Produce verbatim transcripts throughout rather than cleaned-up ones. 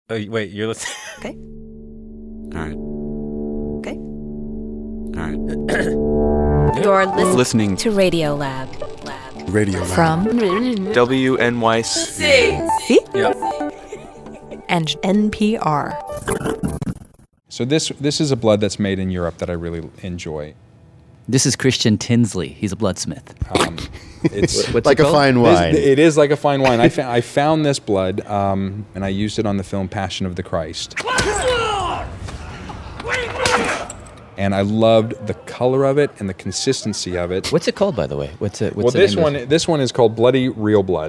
Oh, wait, you're listening? Okay. All right. Okay. All right. You're listening, Listening to Radio Lab. Lab. Radio Lab. From W N Y C. C Yeah. and N P R. So this this is a blood that's made in Europe that I really enjoy. This is Christian Tinsley. He's a bloodsmith. Um, it's What's like it a called? fine This- wine. it is like a fine wine. I, fa- I found this blood, um, and I used it on the film Passion of the Christ. And I loved the color of it and the consistency of it. What's it called, by the way? What's it? What's well, the this name of one it? this one is called Bloody Real Blood.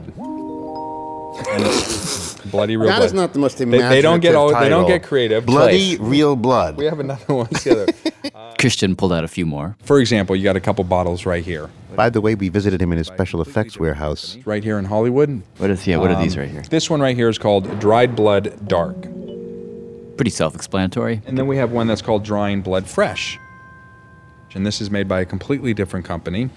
And it's Bloody Real That Blood. is not the most They, imaginative they don't get all, title. they don't get creative. Bloody Real Blood. We have another one together. Christian pulled out a few more. For example, you got a couple bottles right here, By the way, we visited him in his special effects warehouse. right here in Hollywood. What is? Yeah. What are Um, these right here? This one right here is called Dried Blood Dark. Pretty self-explanatory. And then we have one that's called Drying Blood Fresh. And this is made by a completely different company.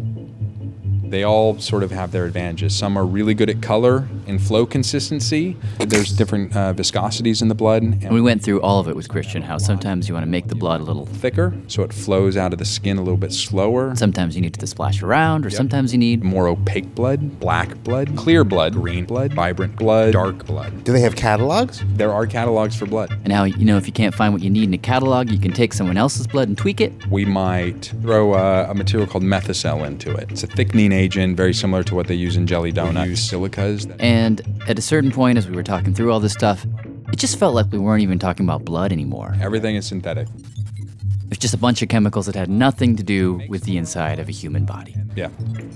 They all sort of have their advantages. Some are really good at color and flow consistency. There's different uh, viscosities in the blood. And And we went through all of it with Christian, how sometimes you want to make the blood a little... thicker, so it flows out of the skin a little bit slower. Sometimes you need to splash around, or sometimes you need... More opaque blood, black blood, clear blood, green blood, vibrant blood, dark blood. Do they have catalogs? There are catalogs for blood. And how, you know, if you can't find what you need in a catalog, you can take someone else's blood and tweak it. We might throw uh, a material called Methicel into it. It's a thickening agent, very similar to what they use in jelly donuts. We use silicas. that- And at a certain point, as we were talking through all this stuff, it just felt like we weren't even talking about blood anymore. Everything is synthetic. It's just a bunch of chemicals that had nothing to do with the inside of a human body. Yeah.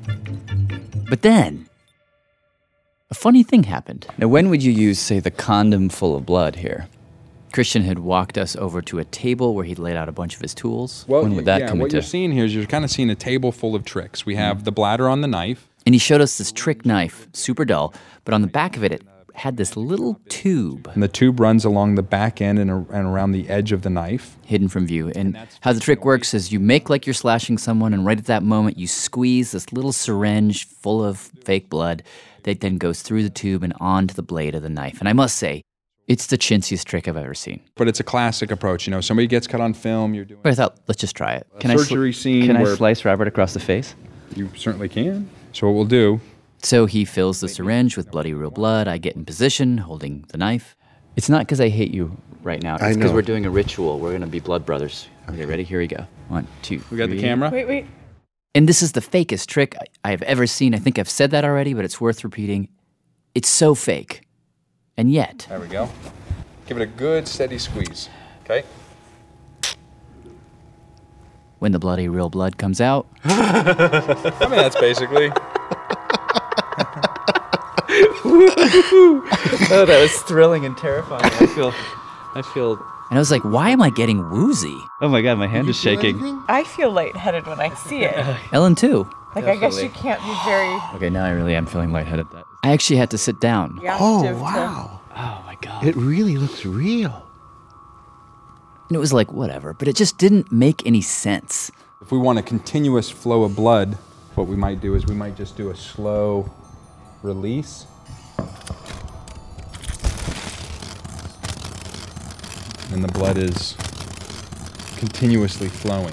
But then, a funny thing happened. Now, when would you use, say, the condom full of blood here? Christian had walked us over to a table where he'd laid out a bunch of his tools. when would that yeah, come what into? you're seeing here is you're kind of seeing a table full of tricks. We have the bladder on the knife. And he showed us this trick knife, super dull, but on the back of it, it had this little tube And the tube runs along the back end and, a- and around the edge of the knife. hidden from view. And how the trick works is you make like you're slashing someone, and right at that moment, you squeeze this little syringe full of fake blood that then goes through the tube and onto the blade of the knife. And I must say, it's the chintziest trick I've ever seen. But it's a classic approach. You know, somebody gets cut on film, you're doing... But I thought, let's just try it. A surgery scene Can I where- slice Robert across the face? You certainly can. So what we'll do... So he fills the syringe with bloody real blood. I get in position, holding the knife. It's not because I hate you right now. It's I because know. we're doing a ritual. We're going to be blood brothers. Okay, ready? Here we go. One, two, We got the three. camera? Wait, wait. And this is the fakest trick I, I have ever seen. I think I've said that already, but it's worth repeating. It's so fake. And yet, There we go. Give it a good, steady squeeze. Okay? when the bloody real blood comes out, I mean, that's basically... oh, that was thrilling and terrifying. I feel, I feel. And I was like, why am I getting woozy? Oh my God, my hand is shaking. I feel lightheaded when I see it. Ellen too. Like, I guess you can't be very Okay, now I really am feeling lightheaded. I actually had to sit down. Oh, reactive to... wow. Oh my God. It really looks real. And it was like, whatever, but it just didn't make any sense. If we want a continuous flow of blood, what we might do is we might just do a slow release. And the blood is continuously flowing.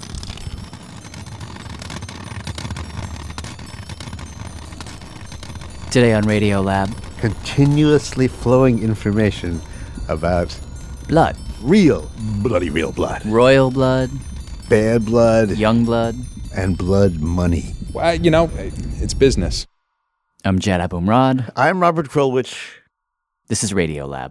Today on Radio Lab, Continuously flowing information about blood, real, bloody real blood, royal blood, bad blood, young blood. and blood money. Well, you know, it's business. I'm Jad Abumrad. I'm Robert Krulwich. This is Radio Lab.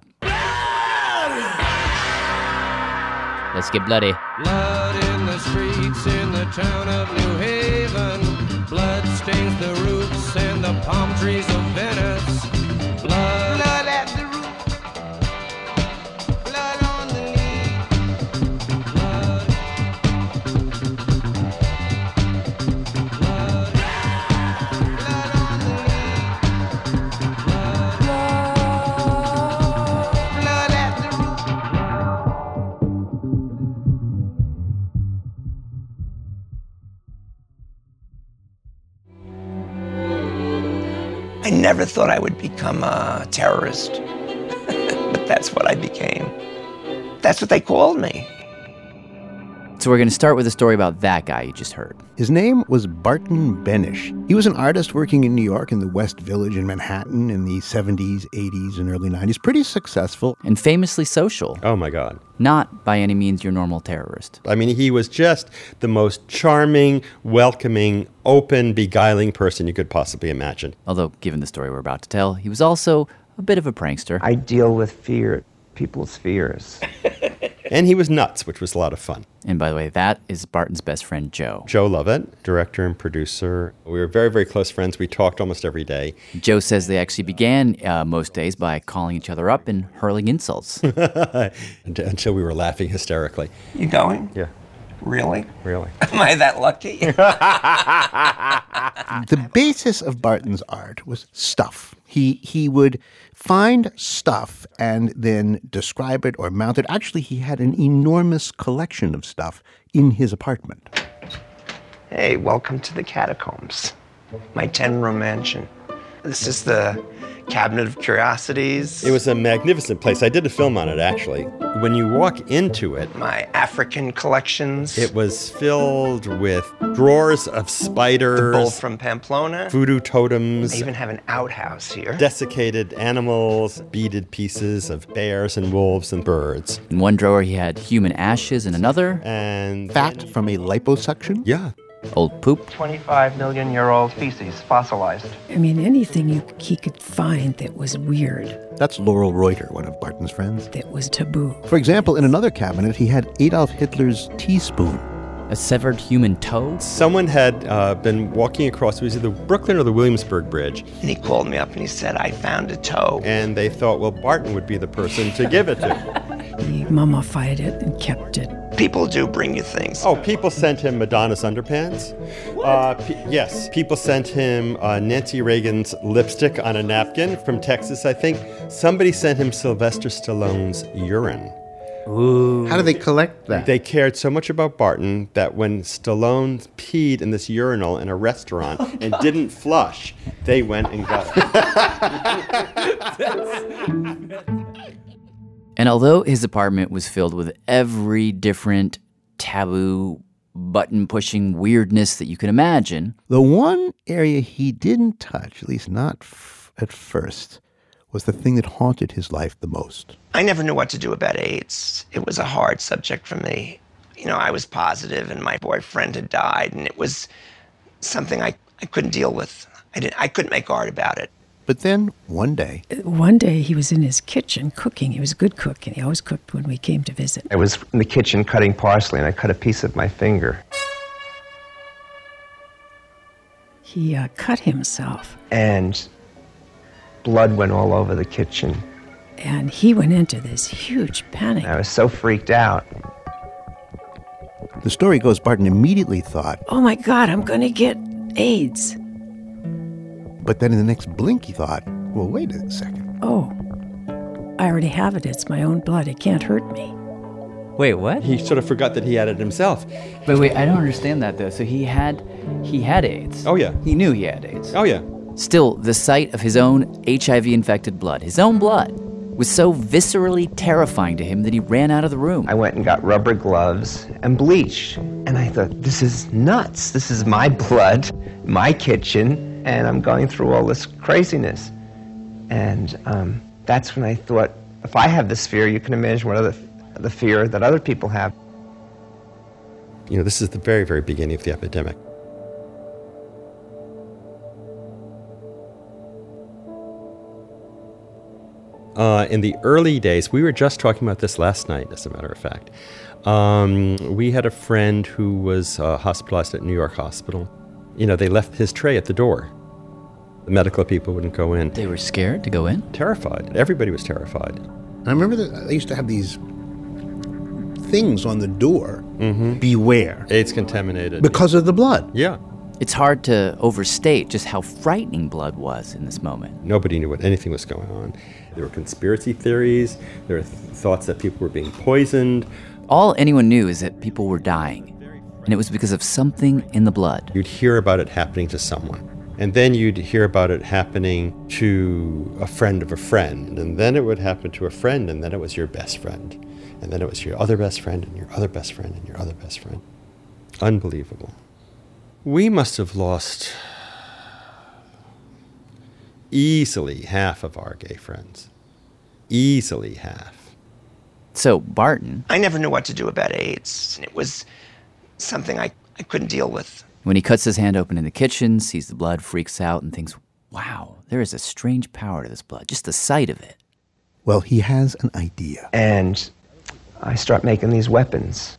Let's get bloody. Blood in the streets in the town of New Haven. Blood stains the roofs and the palm trees of Venice. Blood, blood at the roof. Blood on the knee. Blood. Blood. Blood on the knee. Blood. Blood at the roof. I never thought I would become a terrorist. That's what I became. That's what they called me. So we're going to start with a story about that guy you just heard. His name was Barton Benish. He was an artist working in New York in the West Village in Manhattan in the seventies, eighties, and early nineties. Pretty successful. And famously social. Oh, my God. Not by any means your normal terrorist. I mean, he was just the most charming, welcoming, open, beguiling person you could possibly imagine. Although, given the story we're about to tell, he was also a bit of a prankster. I deal with fear, people's fears. And he was nuts, which was a lot of fun. And by the way, that is Barton's best friend, Joe. Joe Lovett, director and producer. We were very, very close friends. We talked almost every day. Joe says they actually began uh, most days by calling each other up and hurling insults. Until we were laughing hysterically. You going? Yeah. Really? Really. Am I that lucky? The basis of Barton's art was stuff. He he would find stuff and then describe it or mount it. Actually, he had an enormous collection of stuff in his apartment. Hey, welcome to the catacombs. My ten-room mansion. This is the Cabinet of Curiosities. It was a magnificent place. I did a film on it, actually. When you walk into it, my African collections. It was filled with drawers of spiders. The bull from Pamplona. Voodoo totems. I even have an outhouse here. Desiccated animals, beaded pieces of bears and wolves and birds. In one drawer, he had human ashes. In another, and fat from a liposuction. Yeah. Old poop. twenty-five million year old feces, fossilized. I mean, anything you, he could find that was weird. That's Laurel Reuter, one of Barton's friends. That was taboo. For example, in another cabinet, he had Adolf Hitler's teaspoon. A severed human toe? Someone had uh, been walking across, it was either Brooklyn or the Williamsburg Bridge. And he called me up and he said, I found a toe. And they thought, well, Barton would be the person to give it to. He mummified it and kept it. People do bring you things. Oh, people sent him Madonna's underpants. Uh, pe- yes, people sent him uh, Nancy Reagan's lipstick on a napkin from Texas, I think. Somebody sent him Sylvester Stallone's urine. Ooh. How do they collect that? They cared so much about Barton that when Stallone peed in this urinal in a restaurant and didn't flush, they went and got it. And although his apartment was filled with every different taboo, button-pushing weirdness that you can imagine, the one area he didn't touch, at least not f- at first, was the thing that haunted his life the most. I never knew what to do about AIDS. It was a hard subject for me. You know, I was positive and my boyfriend had died, and it was something I, I couldn't deal with. I didn't, I couldn't make art about it. But then, one day... One day, he was in his kitchen cooking. He was a good cook, and he always cooked when we came to visit. I was in the kitchen cutting parsley, and I cut a piece of my finger. He uh, cut himself. And blood went all over the kitchen. And he went into this huge panic. I was so freaked out. The story goes, Barton immediately thought, oh my God, I'm going to get AIDS. But then in the next blink, he thought, well, wait a second. Oh, I already have it. It's my own blood. It can't hurt me. Wait, what? He sort of forgot that he had it himself. But wait, I don't understand that, though. So he had, he had AIDS. Oh, yeah. He knew he had AIDS. Oh, yeah. Still, the sight of his own H I V-infected blood, his own blood, was so viscerally terrifying to him that he ran out of the room. I went and got rubber gloves and bleach. And I thought, this is nuts. This is my blood, my kitchen. And I'm going through all this craziness. And um, that's when I thought, if I have this fear, you can imagine what other, the fear that other people have. You know, this is the very, very beginning of the epidemic. Uh, in the early days, we were just talking about this last night, as a matter of fact. Um, we had a friend who was uh, hospitalized at New York Hospital. You know, they left his tray at the door. The medical people wouldn't go in. They were scared to go in? Terrified. Everybody was terrified. And I remember that they used to have these things on the door. Mm-hmm. Beware. AIDS contaminated. Because of the blood. Yeah. It's hard to overstate just how frightening blood was in this moment. Nobody knew what anything was going on. There were conspiracy theories. There were th- thoughts that people were being poisoned. All anyone knew is that people were dying. And it was because of something in the blood. You'd hear about it happening to someone. And then you'd hear about it happening to a friend of a friend, and then it would happen to a friend, and then it was your best friend. And then it was your other best friend, and your other best friend, and your other best friend. Unbelievable. We must have lost easily half of our gay friends. Easily half. So Barton, I never knew what to do about AIDS. It was something I, I couldn't deal with. when he cuts his hand open in the kitchen, sees the blood, freaks out, and thinks, wow, there is a strange power to this blood, just the sight of it. Well, he has an idea. And I start making these weapons.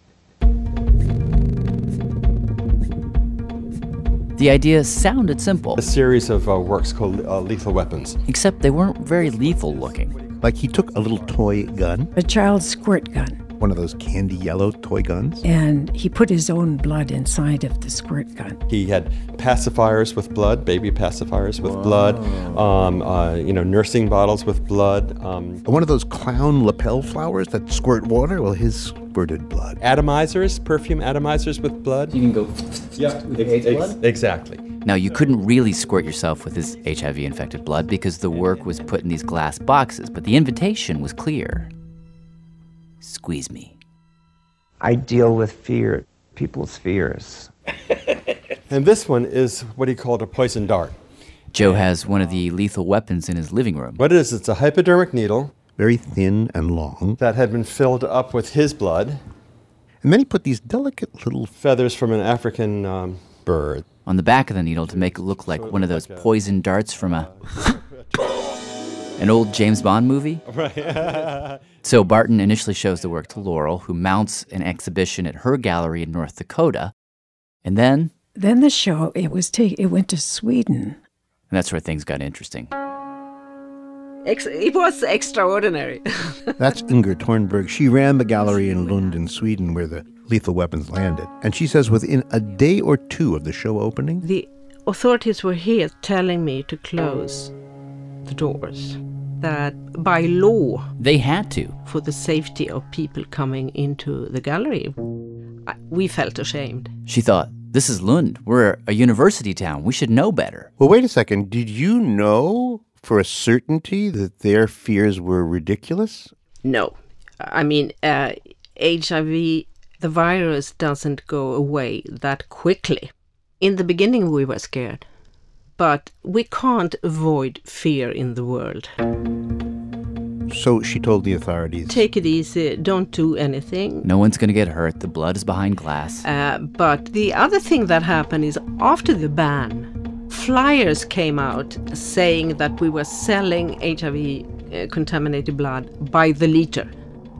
The idea sounded simple. A series of uh, works called uh, Lethal Weapons. Except they weren't very lethal looking. Like he took a little toy gun. A child's squirt gun. One of those candy yellow toy guns. And he put his own blood inside of the squirt gun. He had pacifiers with blood, baby pacifiers with blood, um, uh, you know, nursing bottles with blood. Um, One of those clown lapel flowers that squirt water? Well, his squirted blood. Atomizers, perfume atomizers with blood. You can go yeah, with AIDS ex- blood? Exactly. Now, you couldn't really squirt yourself with his H I V-infected blood because the work was put in these glass boxes, but the invitation was clear. Squeeze me. I deal with fear, people's fears. And this one is what he called a poison dart. Joe has one of the lethal weapons in his living room. What it is, it's a hypodermic needle. Very thin and long. That had been filled up with his blood. And then he put these delicate little feathers from an African um, bird on the back of the needle to make it look like one of those poison darts from a an old James Bond movie. Right. So Barton initially shows the work to Laurel, who mounts an exhibition at her gallery in North Dakota. And then... Then the show, it was ta- it went to Sweden. And that's where things got interesting. It was extraordinary. That's Inger Thornberg. She ran the gallery in Lund in Sweden where the lethal weapons landed. And she says within a day or two of the show opening... The authorities were here telling me to close the doors. That by law... They had to. For the safety of people coming into the gallery. We felt ashamed. She thought, this is Lund. We're a university town. We should know better. Well, wait a second. Did you know for a certainty that their fears were ridiculous? No. I mean, uh, H I V, the virus doesn't go away that quickly. In the beginning, we were scared. But we can't avoid fear in the world. So she told the authorities, take it easy, don't do anything. No one's going to get hurt. The blood is behind glass. Uh, but the other thing that happened is after the ban, flyers came out saying that we were selling H I V-contaminated uh, blood by the liter.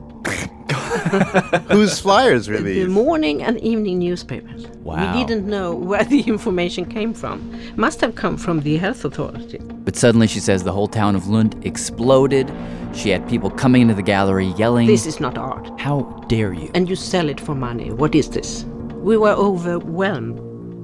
Whose flyers were these? The morning and evening newspapers. Wow. We didn't know where the information came from. Must have come from the health authority. But suddenly, she says, the whole town of Lund exploded. She had people coming into the gallery yelling, this is not art. How dare you? And you sell it for money. What is this? We were overwhelmed.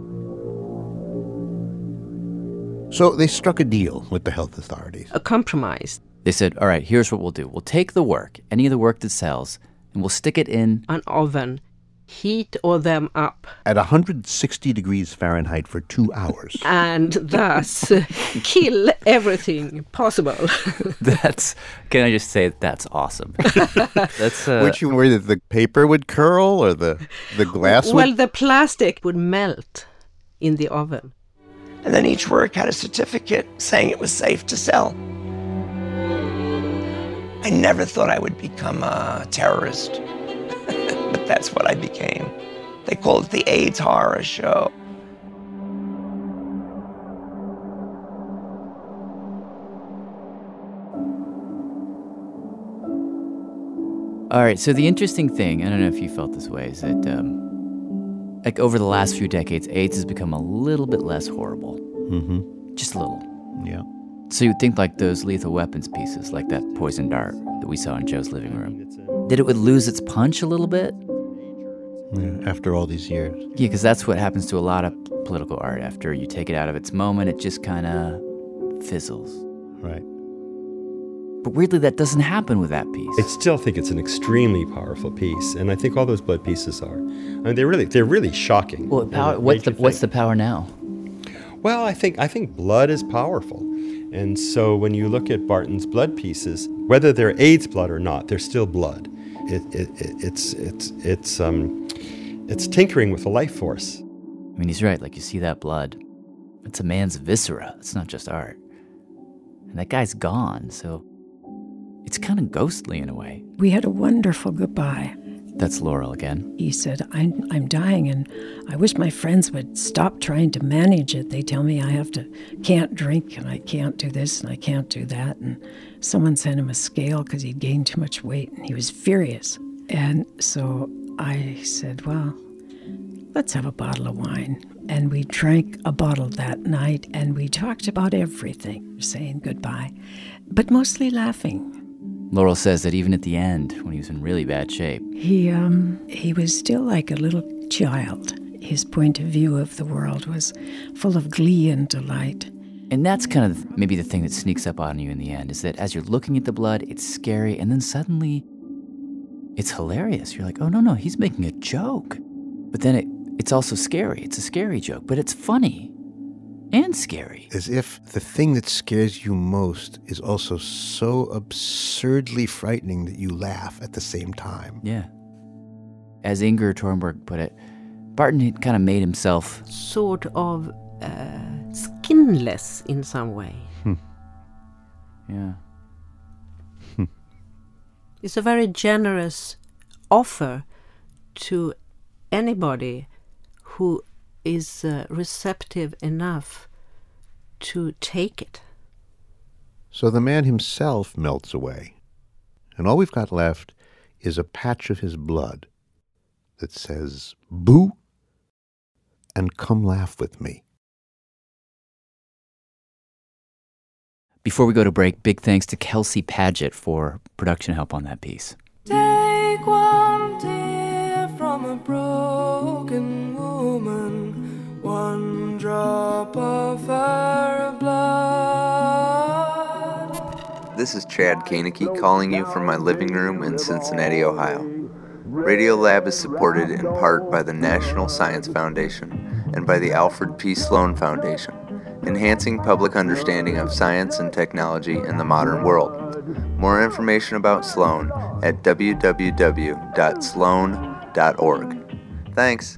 So they struck a deal with the health authorities. A compromise. They said, all right, here's what we'll do. We'll take the work, any of the work that sells, and we'll stick it in an oven. Heat all them up. At one hundred sixty degrees Fahrenheit for two hours. And thus uh, kill everything possible. That's, can I just say, that's awesome. That's uh, Which where the, the paper would curl or the, the glass well, would... the plastic would melt in the oven. And then each work had a certificate saying it was safe to sell. I never thought I would become a terrorist, but that's what I became. They called it the AIDS horror show. All right, so the interesting thing, I don't know if you felt this way, is that um, like over the last few decades, AIDS has become a little bit less horrible. Mm-hmm. Just a little. Yeah. So you'd think like those lethal weapons pieces, like that poison dart that we saw in Joe's living room, that it would lose its punch a little bit. Yeah, after all these years. Yeah, because that's what happens to a lot of political art. After you take it out of its moment, it just kind of fizzles. Right. But weirdly, that doesn't happen with that piece. I still think it's an extremely powerful piece, and I think all those blood pieces are. I mean, they're really, they're really shocking. Well, power, what's the what's the power now? Well, I think I think blood is powerful. And so when you look at Barton's blood pieces, whether they're AIDS blood or not, they're still blood. It, it, it, it's it's it's um it's tinkering with the life force. I mean, he's right. Like, you see that blood. It's a man's viscera. It's not just art. And that guy's gone, so it's kind of ghostly in a way. We had a wonderful goodbye. That's Laurel again. He said, I'm, I'm dying, and I wish my friends would stop trying to manage it. They tell me I have to, can't drink, and I can't do this, and I can't do that. And someone sent him a scale because he'd gained too much weight, and he was furious. And so I said, well, let's have a bottle of wine. And we drank a bottle that night, and we talked about everything, saying goodbye, but mostly laughing. Laurel says that even at the end, when he was in really bad shape, He um he was still like a little child. His point of view of the world was full of glee and delight. and that's kind of maybe the thing that sneaks up on you in the end, is that as you're looking at the blood, it's scary, and then suddenly it's hilarious. You're like, oh, no, no, he's making a joke. But then it it's also scary. It's a scary joke, but it's funny and scary. As if the thing that scares you most is also so absurdly frightening that you laugh at the same time. Yeah. As Inger Thornberg put it, Barton had kind of made himself Sort of uh, skinless in some way. Hmm. Yeah. Hmm. It's a very generous offer to anybody who is uh, receptive enough to take it. So the man himself melts away, and all we've got left is a patch of his blood that says, "Boo," and "Come laugh with me." Before we go to break, big thanks to Kelsey Padgett for production help on that piece. Take one tear from a broken woman, one drop of her blood. This is Chad Koeneke calling you from my living room in Cincinnati, Ohio. Radiolab is supported in part by the National Science Foundation and by the Alfred P. Sloan Foundation, enhancing public understanding of science and technology in the modern world. More information about Sloan at w w w dot sloan dot org. Thanks.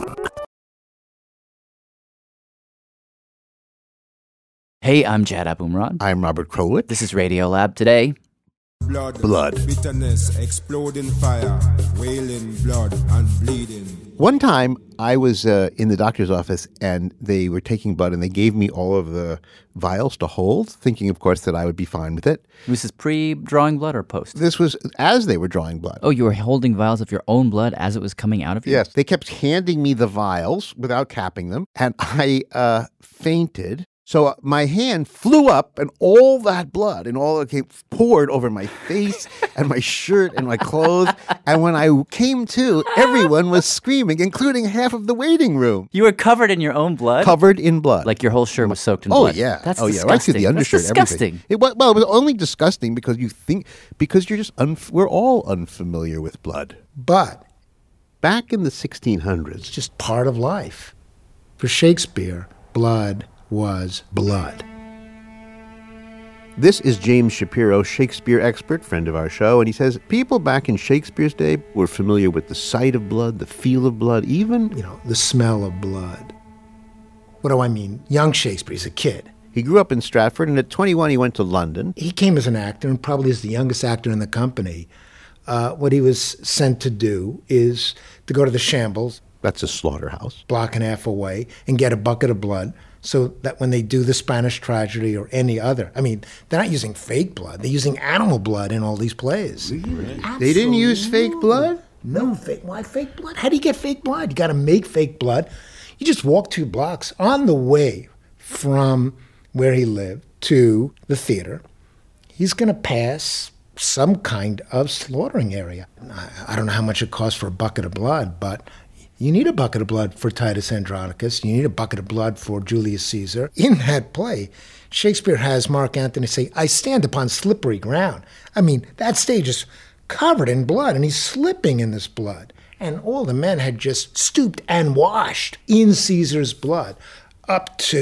Hey, I'm Jad Abumrad. I'm Robert Krulwich. This is Radiolab. Today, Blood, Blood. bitterness, exploding fire, wailing blood and bleeding. One time, I was uh, in the doctor's office, and they were taking blood, and they gave me all of the vials to hold, thinking, of course, that I would be fine with it. was this pre-drawing blood or post? This was as they were drawing blood. Oh, you were holding vials of your own blood as it was coming out of you? Yes, they kept handing me the vials without capping them, and I uh, fainted. So uh, my hand flew up, and all that blood and all it came poured over my face and my shirt and my clothes. And when I came to, everyone was screaming, including half of the waiting room. You were covered in your own blood? Covered in blood. Like your whole shirt was soaked in oh, blood? yeah. That's oh, disgusting. yeah. Right through the undershirt. That's disgusting. Everything. It was, well, it was only disgusting because you think, because you're just, unf- we're all unfamiliar with blood. But back in the sixteen hundreds, it's just part of life. For Shakespeare, blood was blood. This is James Shapiro, Shakespeare expert, friend of our show, and he says people back in Shakespeare's day were familiar with the sight of blood, the feel of blood, even, you know, the smell of blood. What do I mean? Young Shakespeare, he's a kid. He grew up in Stratford, and at twenty-one he went to London. He came as an actor, and probably as the youngest actor in the company. Uh, what he was sent to do is to go to the Shambles. That's a slaughterhouse. Block and a half away, and get a bucket of blood, so that when they do the Spanish tragedy or any other, I mean, they're not using fake blood. They're using animal blood in all these plays. Really? They didn't use fake blood? No, fake. Why fake blood? How do you get fake blood? You got to make fake blood. You just walk two blocks on the way from where he lived to the theater. He's going to pass some kind of slaughtering area. I don't know how much it costs for a bucket of blood, but you need a bucket of blood for Titus Andronicus. You need a bucket of blood for Julius Caesar. In that play, Shakespeare has Mark Antony say, "I stand upon slippery ground." I mean, that stage is covered in blood, and he's slipping in this blood. And all the men had just stooped and washed in Caesar's blood up to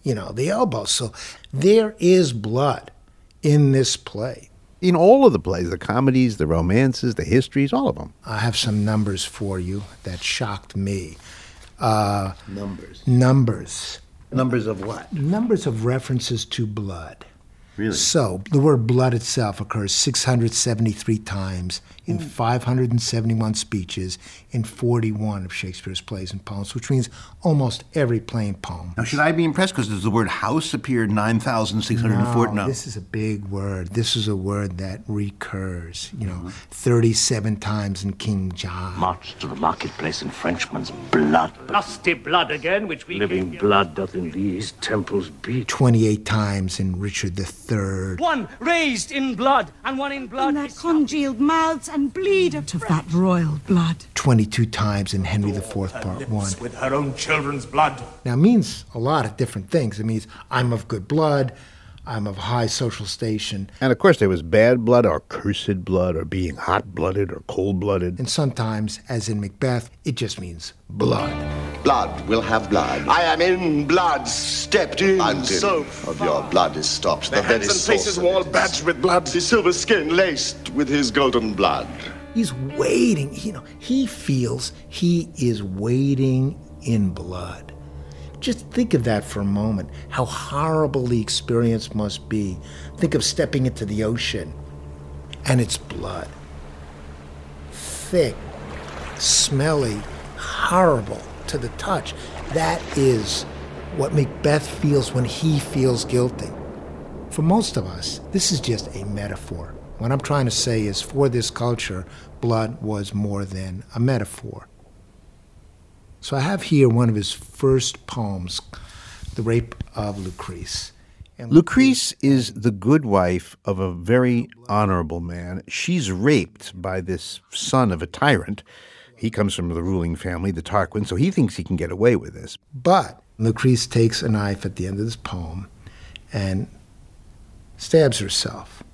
you know, the elbow. So there is blood in this play. In all of the plays, the comedies, the romances, the histories, all of them. I have some numbers for you that shocked me. Uh, numbers. Numbers. Numbers of what? Numbers of references to blood. Really? So the word blood itself occurs six hundred seventy-three times in mm. five hundred seventy-one speeches in forty-one of Shakespeare's plays and poems, which means almost every play and poem. Now, should I be impressed because does the word house appear nine thousand six hundred four? No, No, this is a big word. This is a word that recurs, you know, Mm-hmm. thirty-seven times in King John. March to the marketplace in Frenchman's blood. Lusty blood again, which we living blood doth in these temples beat. twenty-eight times in Richard the Third. One raised in blood, and one in blood. In their congealed mouths and bleed of that royal blood. twenty-two times in Henry the Fourth, Part One. With her own children's blood. Now, it means a lot of different things. It means I'm of good blood, I'm of high social station. And of course, there was bad blood or cursed blood or being hot-blooded or cold-blooded. And sometimes, as in Macbeth, it just means blood. Blood will have blood. I am in blood, stepped in. Until so of your blood is stopped. The, the very hands and faces source were all badged with blood. The silver skin laced with his golden blood. He's wading, you know, he feels he is wading in blood. Just think of that for a moment, how horrible the experience must be. Think of stepping into the ocean, and it's blood. Thick, smelly, horrible to the touch. That is what Macbeth feels when he feels guilty. For most of us, this is just a metaphor. What I'm trying to say is, for this culture, blood was more than a metaphor. So I have here one of his first poems, The Rape of Lucrece. And Lucrece is the good wife of a very honorable man. She's raped by this son of a tyrant. He comes from the ruling family, the Tarquin, so he thinks he can get away with this. But Lucrece takes a knife at the end of this poem and stabs herself.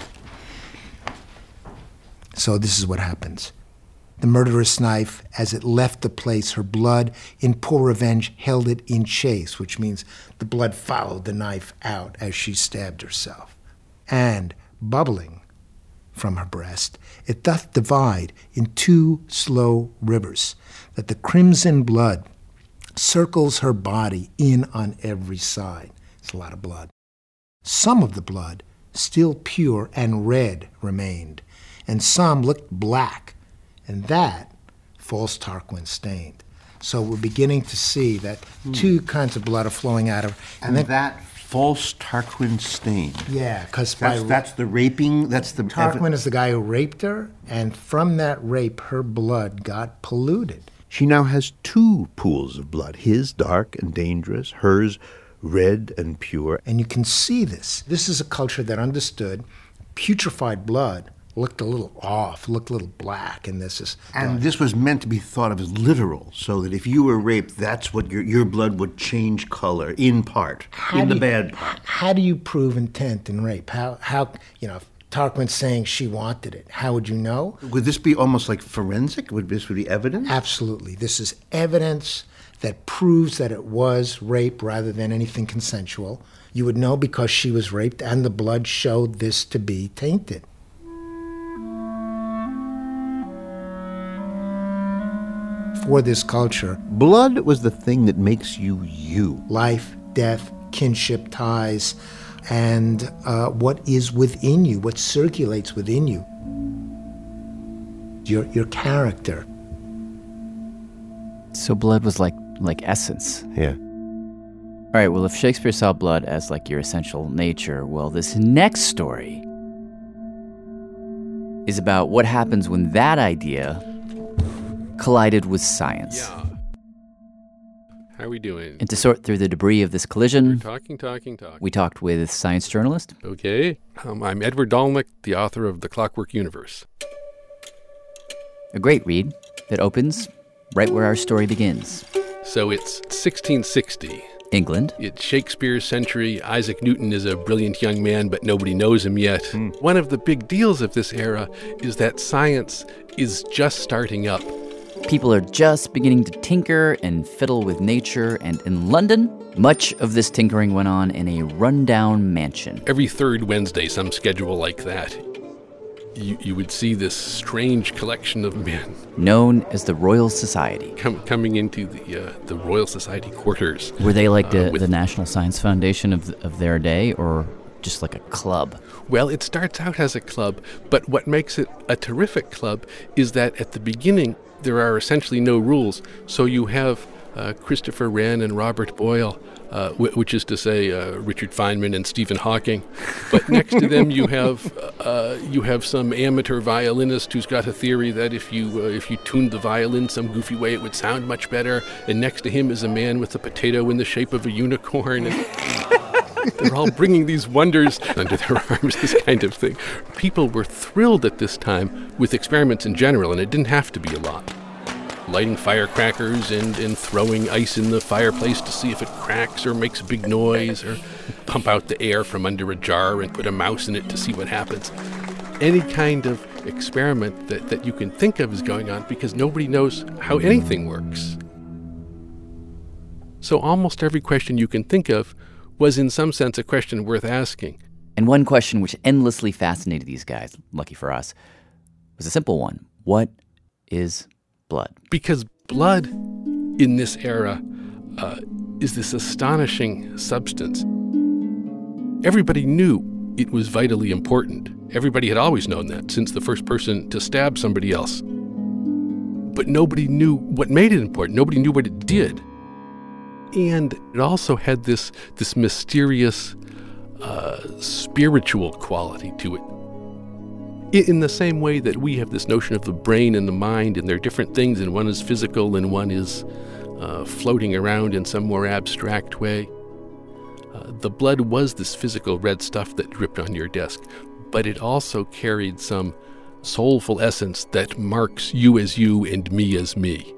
So this is what happens. The murderous knife, as it left the place, her blood, in poor revenge, held it in chase, which means the blood followed the knife out as she stabbed herself. And, bubbling from her breast, it doth divide in two slow rivers, that the crimson blood circles her body in on every side. It's a lot of blood. Some of the blood, still pure and red, remained, and some looked black, and that false Tarquin stained. So we're beginning to see that hmm. two kinds of blood are flowing out of her. And, and then, that false Tarquin stained. Yeah, because that's, that's the raping, that's the... Tarquin is the guy who raped her, and from that rape, her blood got polluted. She now has two pools of blood, his dark and dangerous, hers red and pure. And you can see this. This is a culture that understood putrefied blood looked a little off, looked a little black, and this is... And blood. This was meant to be thought of as literal, so that if you were raped, that's what your your blood would change color, in part, how in the you, bad part. How do you prove intent in rape? How, how you know, if Tarquin's saying she wanted it, how would you know? Would this be almost like forensic? Would this be evidence? Absolutely. This is evidence that proves that it was rape rather than anything consensual. You would know because she was raped, and the blood showed this to be tainted. For this culture, blood was the thing that makes you you. Life, death, kinship ties, and uh, what is within you, what circulates within you. Your your character. So blood was like like essence. Yeah. All right, well, if Shakespeare saw blood as like your essential nature, well, this next story is about what happens when that idea collided with science. Yeah. How are we doing? And to sort through the debris of this collision, We're talking, talking, talking. we talked with science journalist. Okay. Um, I'm Edward Dolnick, the author of The Clockwork Universe. A great read that opens right where our story begins. So it's sixteen sixty. England. It's Shakespeare's century. Isaac Newton is a brilliant young man, but nobody knows him yet. Mm. One of the big deals of this era is that science is just starting up. People are just beginning to tinker and fiddle with nature, and in London, much of this tinkering went on in a rundown mansion. Every third Wednesday, some schedule like that, you, you would see this strange collection of men known as the Royal Society. Com- coming into the uh, the Royal Society quarters. Were they like the, uh, with, the National Science Foundation of, of their day, or just like a club? Well, it starts out as a club, but what makes it a terrific club is that at the beginning, there are essentially no rules. So you have uh, Christopher Wren and Robert Boyle, uh, w- which is to say uh, Richard Feynman and Stephen Hawking. But next to them, you have uh, you have some amateur violinist who's got a theory that if you uh, if you tuned the violin some goofy way, it would sound much better. And next to him is a man with a potato in the shape of a unicorn. And they're all bringing these wonders under their arms, this kind of thing. People were thrilled at this time with experiments in general, and it didn't have to be a lot. Lighting firecrackers and, and throwing ice in the fireplace to see if it cracks or makes a big noise, or pump out the air from under a jar and put a mouse in it to see what happens. Any kind of experiment that, that you can think of is going on because nobody knows how anything works. So almost every question you can think of was in some sense a question worth asking. And one question which endlessly fascinated these guys, lucky for us, was a simple one. What is blood? Because blood in this era uh, is this astonishing substance. Everybody knew it was vitally important. Everybody had always known that since the first person to stab somebody else. But nobody knew what made it important. Nobody knew what it did. And it also had this, this mysterious uh, spiritual quality to it. In the same way that we have this notion of the brain and the mind, and they're different things, and one is physical and one is uh, floating around in some more abstract way. Uh, the blood was this physical red stuff that dripped on your desk, but it also carried some soulful essence that marks you as you and me as me.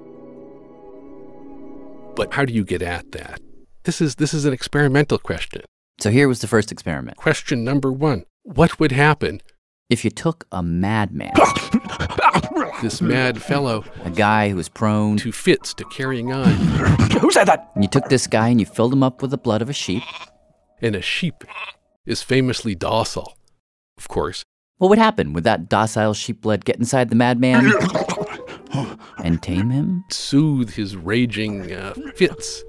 But how do you get at that? This is this is an experimental question. So here was the first experiment. Question number one. What would happen if you took a madman, this mad fellow, a guy who was prone to fits, to carrying on? Who said that? And you took this guy and you filled him up with the blood of a sheep. And a sheep is famously docile, of course. What would happen? Would that docile sheep blood get inside the madman and tame him? Soothe his raging uh, fits.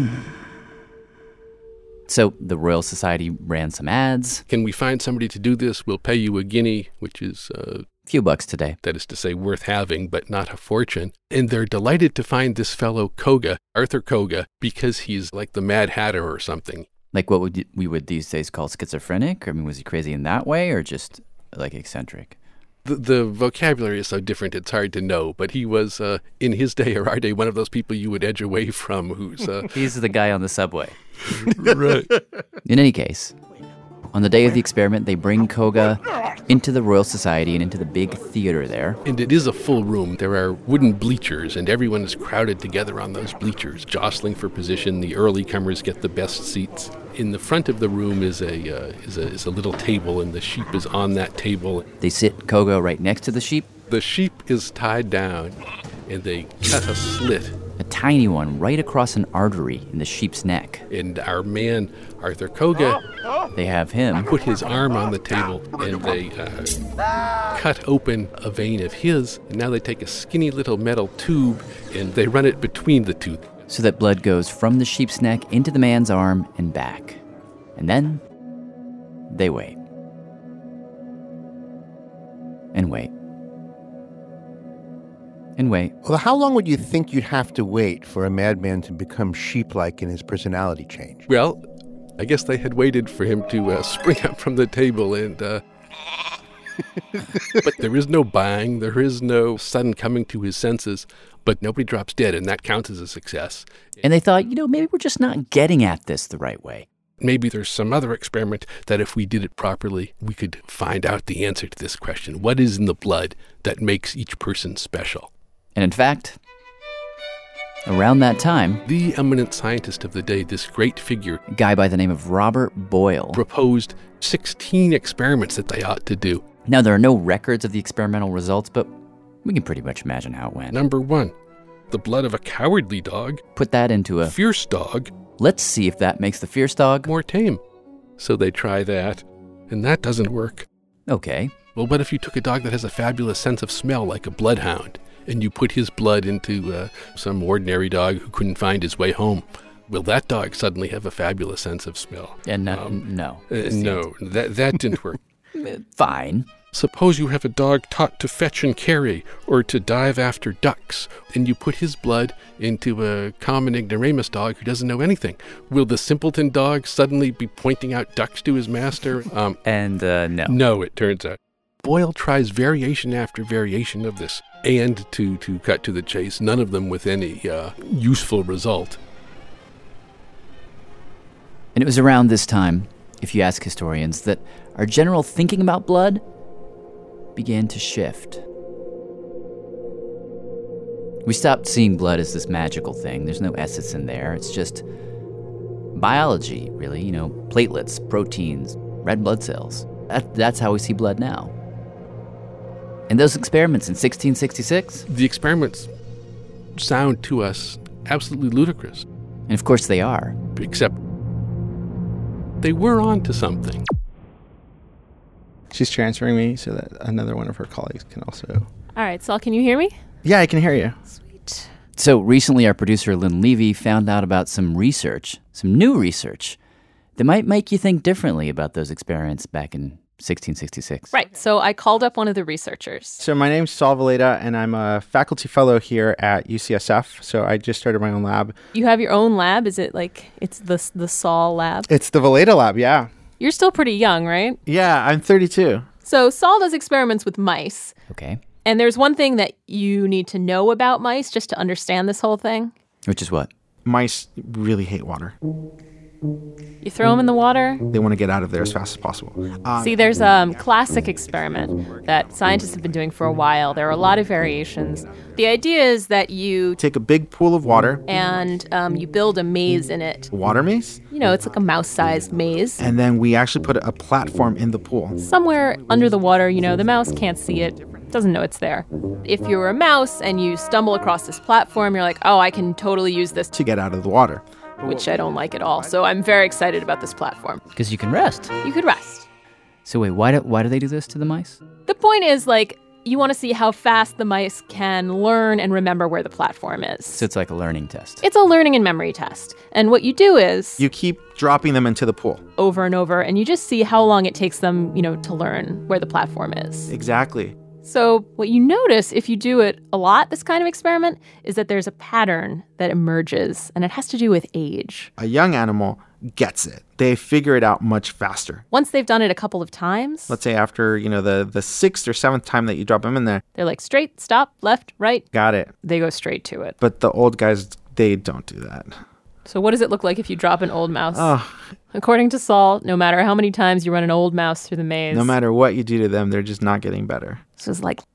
So the Royal Society ran some ads. Can we find somebody to do this? We'll pay you a guinea, which is a uh, few bucks today. That is to say, worth having, but not a fortune. And they're delighted to find this fellow Koga, Arthur Koga, because he's like the Mad Hatter or something. Like what would we would these days call schizophrenic? I mean, was he crazy in that way, or just like eccentric? The, the vocabulary is so different, it's hard to know. But he was, uh, in his day or our day, one of those people you would edge away from who's... Uh... He's the guy on the subway. Right. In any case, on the day of the experiment, they bring Koga into the Royal Society and into the big theater there. And it is a full room. There are wooden bleachers, and everyone is crowded together on those bleachers, jostling for position. The early comers get the best seats. In the front of the room is a, uh, is a is a little table, and the sheep is on that table. They sit Koga right next to the sheep. The sheep is tied down, and they cut a slit. A tiny one right across an artery in the sheep's neck. And our man, Arthur Koga, they have him put his arm on the table, and they uh, cut open a vein of his. And now they take a skinny little metal tube, and they run it between the two. So that blood goes from the sheep's neck into the man's arm and back. And then they wait. And wait. And wait. Well, how long would you think you'd have to wait for a madman to become sheep-like in his personality change? Well, I guess they had waited for him to uh, spring up from the table and... Uh... But there is no buying, there is no sudden coming to his senses, but nobody drops dead, and that counts as a success. And they thought, you know, maybe we're just not getting at this the right way. Maybe there's some other experiment that if we did it properly, we could find out the answer to this question. What is in the blood that makes each person special? And in fact, around that time, the eminent scientist of the day, this great figure, a guy by the name of Robert Boyle, proposed sixteen experiments that they ought to do. Now, there are no records of the experimental results, but We can pretty much imagine how it went. Number one, the blood of a cowardly dog. Put that into a fierce dog. Let's see if that makes the fierce dog more tame. So they try that, and that doesn't work. Okay. Well, what if you took a dog that has a fabulous sense of smell, like a bloodhound, and you put his blood into uh, some ordinary dog who couldn't find his way home? Will that dog suddenly have a fabulous sense of smell? And no, Um, no. Uh, no, that, that didn't work. Fine. Suppose you have a dog taught to fetch and carry, or to dive after ducks, and you put his blood into a common ignoramus dog who doesn't know anything. Will the simpleton dog suddenly be pointing out ducks to his master? Um, and uh, no. No, it turns out. Boyle tries variation after variation of this, and to, to cut to the chase, none of them with any uh, useful result. And it was around this time, if you ask historians, that our general thinking about blood began to shift. We stopped seeing blood as this magical thing. There's no essence in there. It's just biology, really. You know, platelets, proteins, red blood cells. That, that's how we see blood now. And those experiments in sixteen sixty-six? The experiments sound to us absolutely ludicrous. And of course they are. Except they were on to something. She's transferring me so that another one of her colleagues can also... All right, Saul, can you hear me? Yeah, I can hear you. Sweet. So recently our producer Lynn Levy found out about some research, some new research, that might make you think differently about those experiments back in sixteen sixty-six. Right, so I called up one of the researchers. So my name's Saul Valeda, and I'm a faculty fellow here at U C S F. So I just started my own lab. You have your own lab? Is it like, it's the, the Saul lab? It's the Valeda lab, yeah. You're still pretty young, right? Yeah, I'm thirty-two. So Saul does experiments with mice. Okay. And there's one thing that you need to know about mice just to understand this whole thing. Which is what? Mice really hate water. You throw them in the water. They want to get out of there as fast as possible. Uh, See, there's a um, classic experiment that scientists have been doing for a while. There are a lot of variations. The idea is that you take a big pool of water and um, you build a maze in it. A water maze? You know, it's like a mouse-sized maze. And then we actually put a platform in the pool. Somewhere under the water, you know, the mouse can't see it, doesn't know it's there. If you're a mouse and you stumble across this platform, you're like, oh, I can totally use this to get out of the water. Which I don't like at all. So I'm very excited about this platform. Because you can rest. You could rest. So wait, why do, why do they do this to the mice? The point is, like, you want to see how fast the mice can learn and remember where the platform is. So it's like a learning test. It's a learning and memory test. And what you do is... you keep dropping them into the pool. Over and over, and you just see how long it takes them, you know, to learn where the platform is. Exactly. So what you notice if you do it a lot, this kind of experiment, is that there's a pattern that emerges, and it has to do with age. A young animal gets it. They figure it out much faster. Once they've done it a couple of times, let's say after, you know, the, the sixth or seventh time that you drop them in there, they're like straight, stop, left, right. Got it. They go straight to it. But the old guys, they don't do that. So what does it look like if you drop an old mouse? Oh. According to Saul, no matter how many times you run an old mouse through the maze, no matter what you do to them, they're just not getting better. So it's like,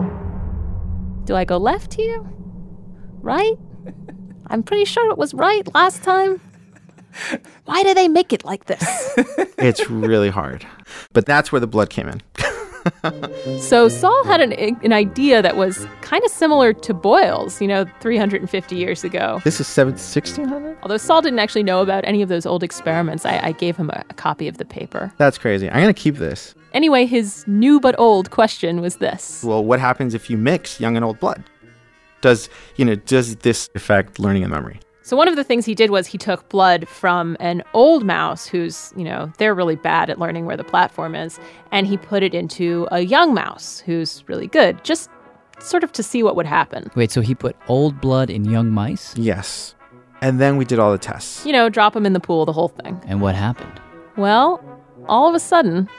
do I go left here? Right? I'm pretty sure it was right last time. Why do they make it like this? It's really hard. But that's where the blood came in. So Saul had an, an idea that was kind of similar to Boyle's, you know, three hundred fifty years ago. This is sixteen hundred? Although Saul didn't actually know about any of those old experiments, I, I gave him a, a copy of the paper. That's crazy. I'm going to keep this. Anyway, his new but old question was this. Well, what happens if you mix young and old blood? Does, you know, does this affect learning and memory? So one of the things he did was he took blood from an old mouse who's, you know, they're really bad at learning where the platform is, and he put it into a young mouse who's really good, just sort of to see what would happen. Wait, so he put old blood in young mice? Yes. And then we did all the tests. You know, drop them in the pool, the whole thing. And what happened? Well, all of a sudden...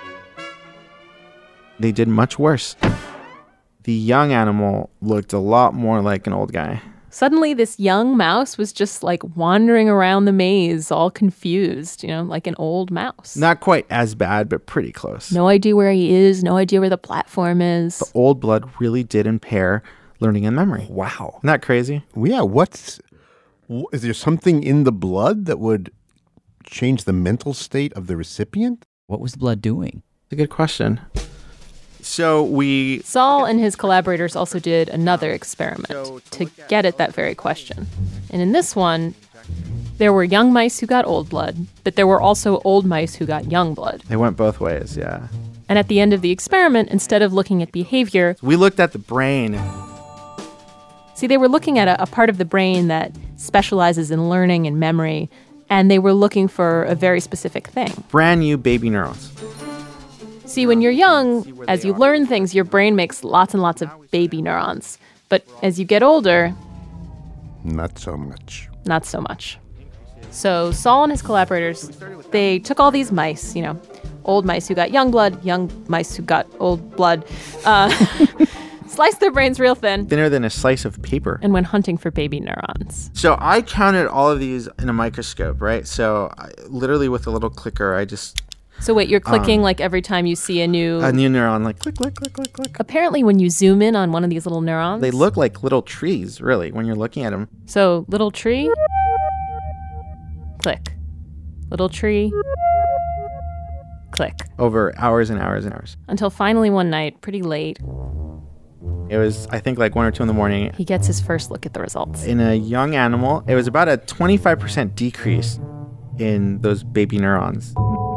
they did much worse. The young animal looked a lot more like an old guy. Suddenly, this young mouse was just like wandering around the maze, all confused, you know, like an old mouse. Not quite as bad, but pretty close. No idea where he is, no idea where the platform is. The old blood really did impair learning and memory. Wow. Isn't that crazy? Well, yeah, what's... Is there something in the blood that would change the mental state of the recipient? What was the blood doing? That's a good question. So we... Saul and his collaborators also did another experiment to get at that very question. And in this one, there were young mice who got old blood, but there were also old mice who got young blood. They went both ways, yeah. And at the end of the experiment, instead of looking at behavior... We looked at the brain. See, they were looking at a, a part of the brain that specializes in learning and memory, and they were looking for a very specific thing. Brand new baby neurons. See, when you're young, as you learn things, your brain makes lots and lots of baby neurons. But as you get older... Not so much. Not so much. So Saul and his collaborators, they took all these mice, you know, old mice who got young blood, young mice who got old blood, uh, sliced their brains real thin. Thinner than a slice of paper. And went hunting for baby neurons. So I counted all of these in a microscope, right? So I, literally with a little clicker, I just... So wait, you're clicking um, like every time you see a new... A new neuron, like click, click, click, click, click. Apparently when you zoom in on one of these little neurons... They look like little trees, really, when you're looking at them. So little tree... Click. Little tree. Click. Over hours and hours and hours. Until finally one night, pretty late... It was, I think, like one or two in the morning. He gets his first look at the results. In a young animal, it was about a twenty-five percent decrease in those baby neurons.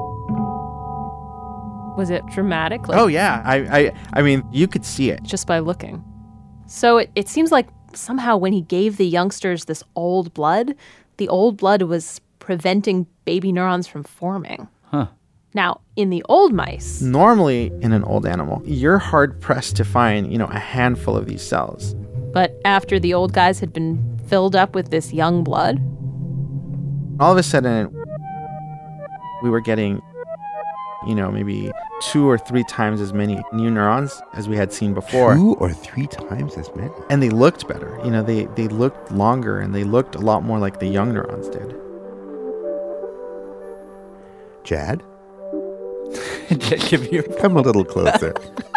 Was it dramatic? Like, oh, yeah. I, I, I mean, you could see it. Just by looking. So it, it seems like somehow when he gave the youngsters this old blood, the old blood was preventing baby neurons from forming. Huh. Now, in the old mice... Normally, in an old animal, you're hard-pressed to find, you know, a handful of these cells. But after the old guys had been filled up with this young blood... All of a sudden, we were getting, you know, maybe two or three times as many new neurons as we had seen before. Two or three times as many? And they looked better. You know, they, they looked longer, and they looked a lot more like the young neurons did. Jad? Give you Come a little closer.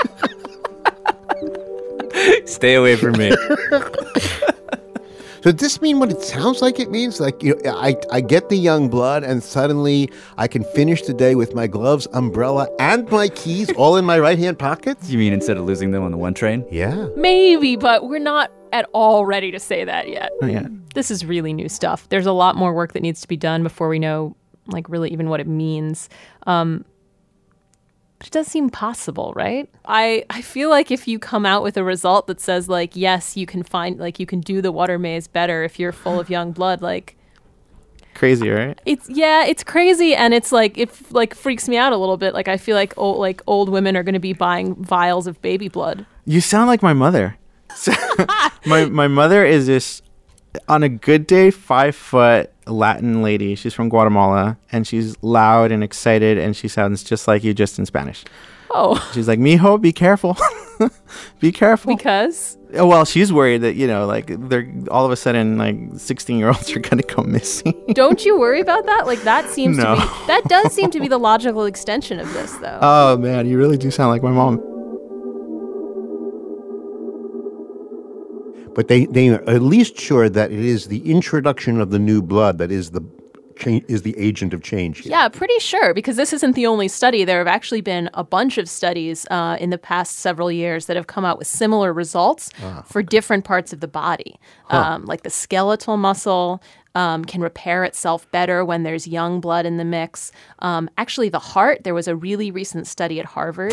Stay away from me. So does this mean what it sounds like it means? Like, you know, I, I get the young blood and suddenly I can finish the day with my gloves, umbrella, and my keys all in my right-hand pockets? You mean instead of losing them on the one train? Yeah. Maybe, but we're not at all ready to say that yet. Not yet. This is really new stuff. There's a lot more work that needs to be done before we know, like, really even what it means. Um, but it does seem possible, right? I, I feel like if you come out with a result that says, like, yes, you can find, like, you can do the water maze better if you're full of young blood, like... Crazy, right? It's, yeah, it's crazy, and it's, like, it, like, freaks me out a little bit. Like, I feel like old, like, old women are going to be buying vials of baby blood. You sound like my mother. So, my, my mother is this, on a good day, five-foot Latin lady. She's from Guatemala, and she's loud and excited, and she sounds just like you, just in Spanish. Oh. She's like, mijo, be careful. Be careful. Because? Oh, well, she's worried that, you know, like, they're all of a sudden, like, sixteen-year-olds are going to go missing. Don't you worry about that? Like, that seems No. to be... That does seem to be the logical extension of this, though. Oh, man, you really do sound like my mom. But they, they are at least sure that it is the introduction of the new blood that is the cha- is the agent of change here. Yeah, pretty sure, because this isn't the only study. There have actually been a bunch of studies uh, in the past several years that have come out with similar results Ah, for different parts of the body. Huh. Um, like the skeletal muscle um, can repair itself better when there's young blood in the mix. Um, actually, the heart, there was a really recent study at Harvard.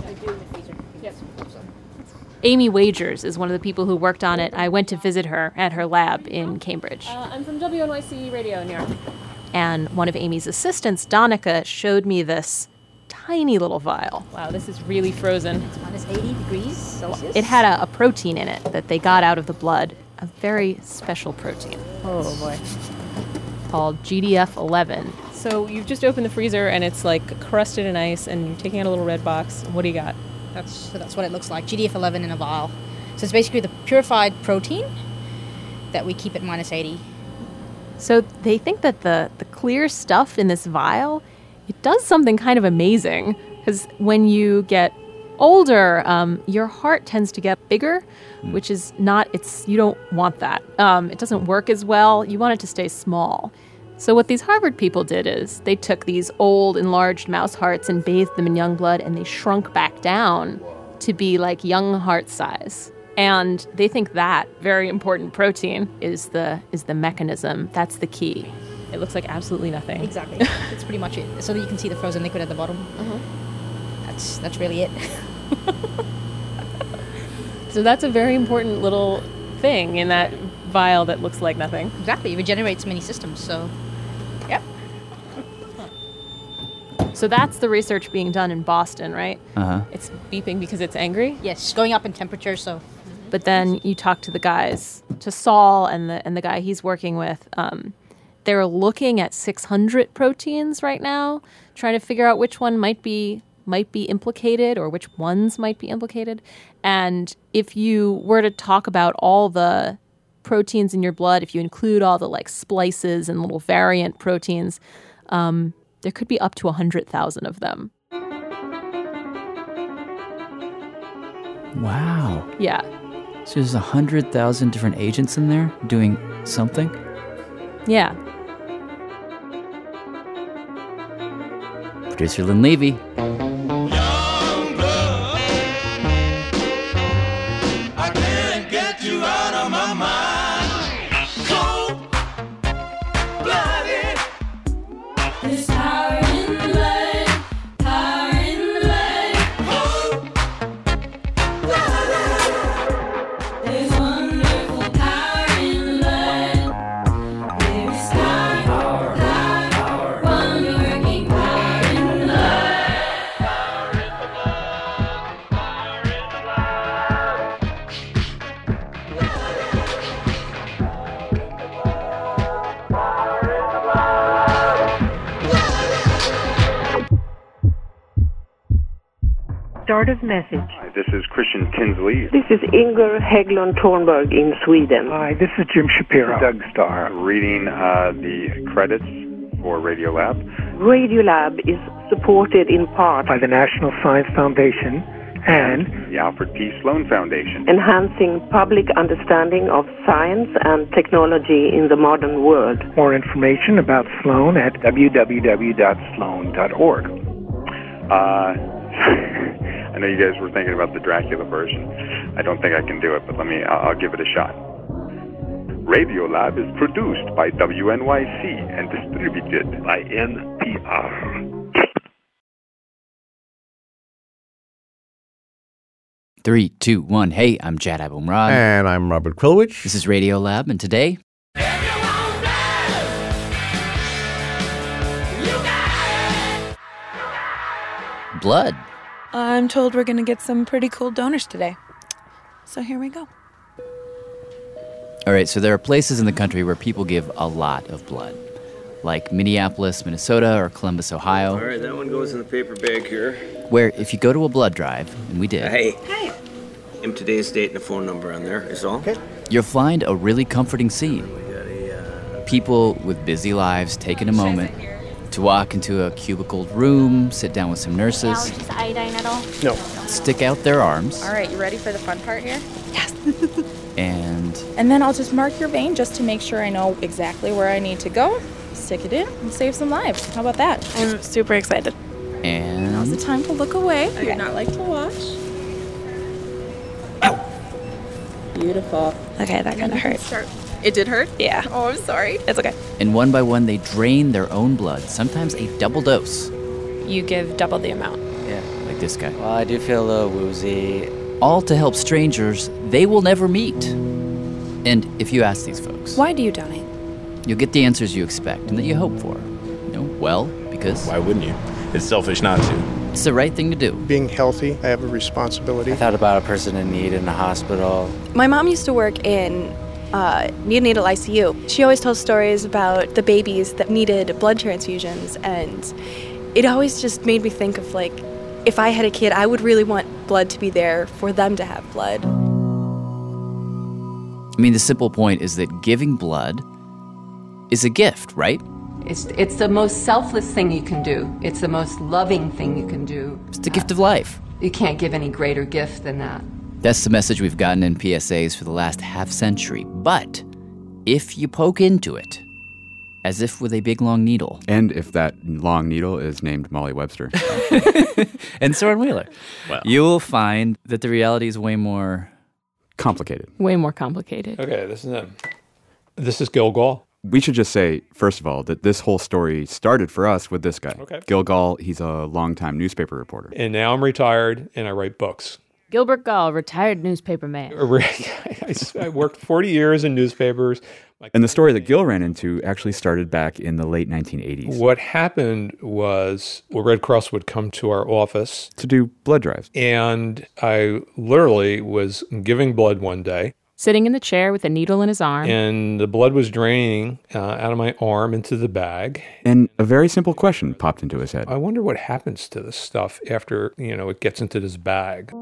Amy Wagers is one of the people who worked on it. I went to visit her at her lab in Cambridge. Uh, I'm from W N Y C Radio in New York. And one of Amy's assistants, Donica, showed me this tiny little vial. Wow, this is really frozen. It's minus eighty degrees Celsius. It had a, a protein in it that they got out of the blood, a very special protein. Oh, boy. Called G D F eleven. So you've just opened the freezer and it's like crusted in ice and you're taking out a little red box. What do you got? That's so that's what it looks like. G D F eleven in a vial. So it's basically the purified protein that we keep at minus eighty. So they think that the, the clear stuff in this vial, it does something kind of amazing. Because when you get older, um, your heart tends to get bigger, mm. which is not, it's you don't want that. Um, it doesn't work as well. You want it to stay small. So what these Harvard people did is they took these old enlarged mouse hearts and bathed them in young blood and they shrunk back down to be like young heart size. And they think that very important protein is the is the mechanism. That's the key. It looks like absolutely nothing. Exactly. That's pretty much it. So that you can see the frozen liquid at the bottom. Uh-huh. That's that's really it. So that's a very important little thing in that vial that looks like nothing. Exactly. It regenerates many systems. So, yep. So that's the research being done in Boston, right? Uh-huh. It's beeping because it's angry? Yes, going up in temperature, so... But then you talk to the guys, to Saul and the and the guy he's working with. Um, they're looking at six hundred proteins right now, trying to figure out which one might be might be implicated or which ones might be implicated. And if you were to talk about all the proteins in your blood, if you include all the like splices and little variant proteins, um, there could be up to one hundred thousand of them. Wow. Yeah. So there's one hundred thousand different agents in there doing something? Yeah. Producer Lynn Levy. I can't get you out of my mind. Cold-blooded. There's power in the blood. Power in the blood. Cold-blooded. There's wonderful power in the blood. There's power, power, power, wonder-working power in the blood. Power in the blood. Power in the Start of message. Hi, this is Christian Tinsley. This is Inger Hägglund Thornburg in Sweden. Hi, this is Jim Shapiro. Doug Starr. Reading uh, the credits for Radiolab. Radiolab is supported in part By the National Science Foundation and the Alfred P. Sloan Foundation. enhancing public understanding of science and technology in the modern world. More information about Sloan at w w w dot sloan dot org. Uh, I know you guys were thinking about the Dracula version. I don't think I can do it, but let me, I'll, I'll give it a shot. Radiolab is produced by W N Y C and distributed by N P R. Three, two, one. Hey, I'm Jad Abumrad. And I'm Robert Krulwich. This is Radiolab, and today... blood. I'm told we're going to get some pretty cool donors today. So here we go. All right, so there are places in the country where people give a lot of blood, like Minneapolis, Minnesota, or Columbus, Ohio. All right, that one goes in the paper bag here. Where if you go to a blood drive, and we did, Hey. Hey. And today's date and a phone number on there is all. Okay. you'll find a really comforting scene. People with busy lives taking a moment to walk into a cubicled room, sit down with some nurses, Allergies to iodine at all? no, stick out their arms, All right, you ready for the fun part here? Yes. and And then I'll just mark your vein just to make sure I know exactly where I need to go, stick it in, and save some lives. How about that? I'm super excited. and Now's the time to look away. I do not like to watch. Beautiful. Okay, that kind of hurt. Start. It did hurt? Yeah. Oh, I'm sorry. It's okay. and one by one they drain their own blood, sometimes a double dose. You give double the amount. Yeah, like this guy. Well, I do feel a little woozy. All to help strangers they will never meet. And if you ask these folks, Why do you donate? you'll get the answers you expect and that you hope for. You know, well, because Why wouldn't you? It's selfish not to. it's the right thing to do. Being healthy, I have a responsibility. I thought about a person in need in the hospital. My mom used to work in uh, neonatal I C U. She always tells stories about the babies that needed blood transfusions, and it always just made me think of, like, if I had a kid, I would really want blood to be there for them to have blood. I mean, the simple point is that giving blood is a gift, right? It's, it's the most selfless thing you can do. It's the most loving thing you can do. It's the gift of life. You can't give any greater gift than that. That's the message we've gotten in P S As for the last half century. But if you poke into it, as if with a big long needle. And if that long needle is named Molly Webster. And Soren Whaler. Well. You'll find that the reality is way more complicated. Way more complicated. Okay, this is him. This is Gilgal. We should just say, first of all, that this whole story started for us with this guy. Okay. Gilgal, he's a longtime newspaper reporter. And now I'm retired and I write books. Gilbert Gall, retired newspaper man. I, I worked forty years in newspapers. And the story that Gil ran into actually started back in the late nineteen eighties. What happened was, well, Red Cross would come to our office to do blood drives. And I literally was giving blood one day. Sitting in the chair with a needle in his arm. And the blood was draining uh, out of my arm into the bag. And a very simple question popped into his head. I wonder what happens to this stuff after, you know, it gets into this bag. I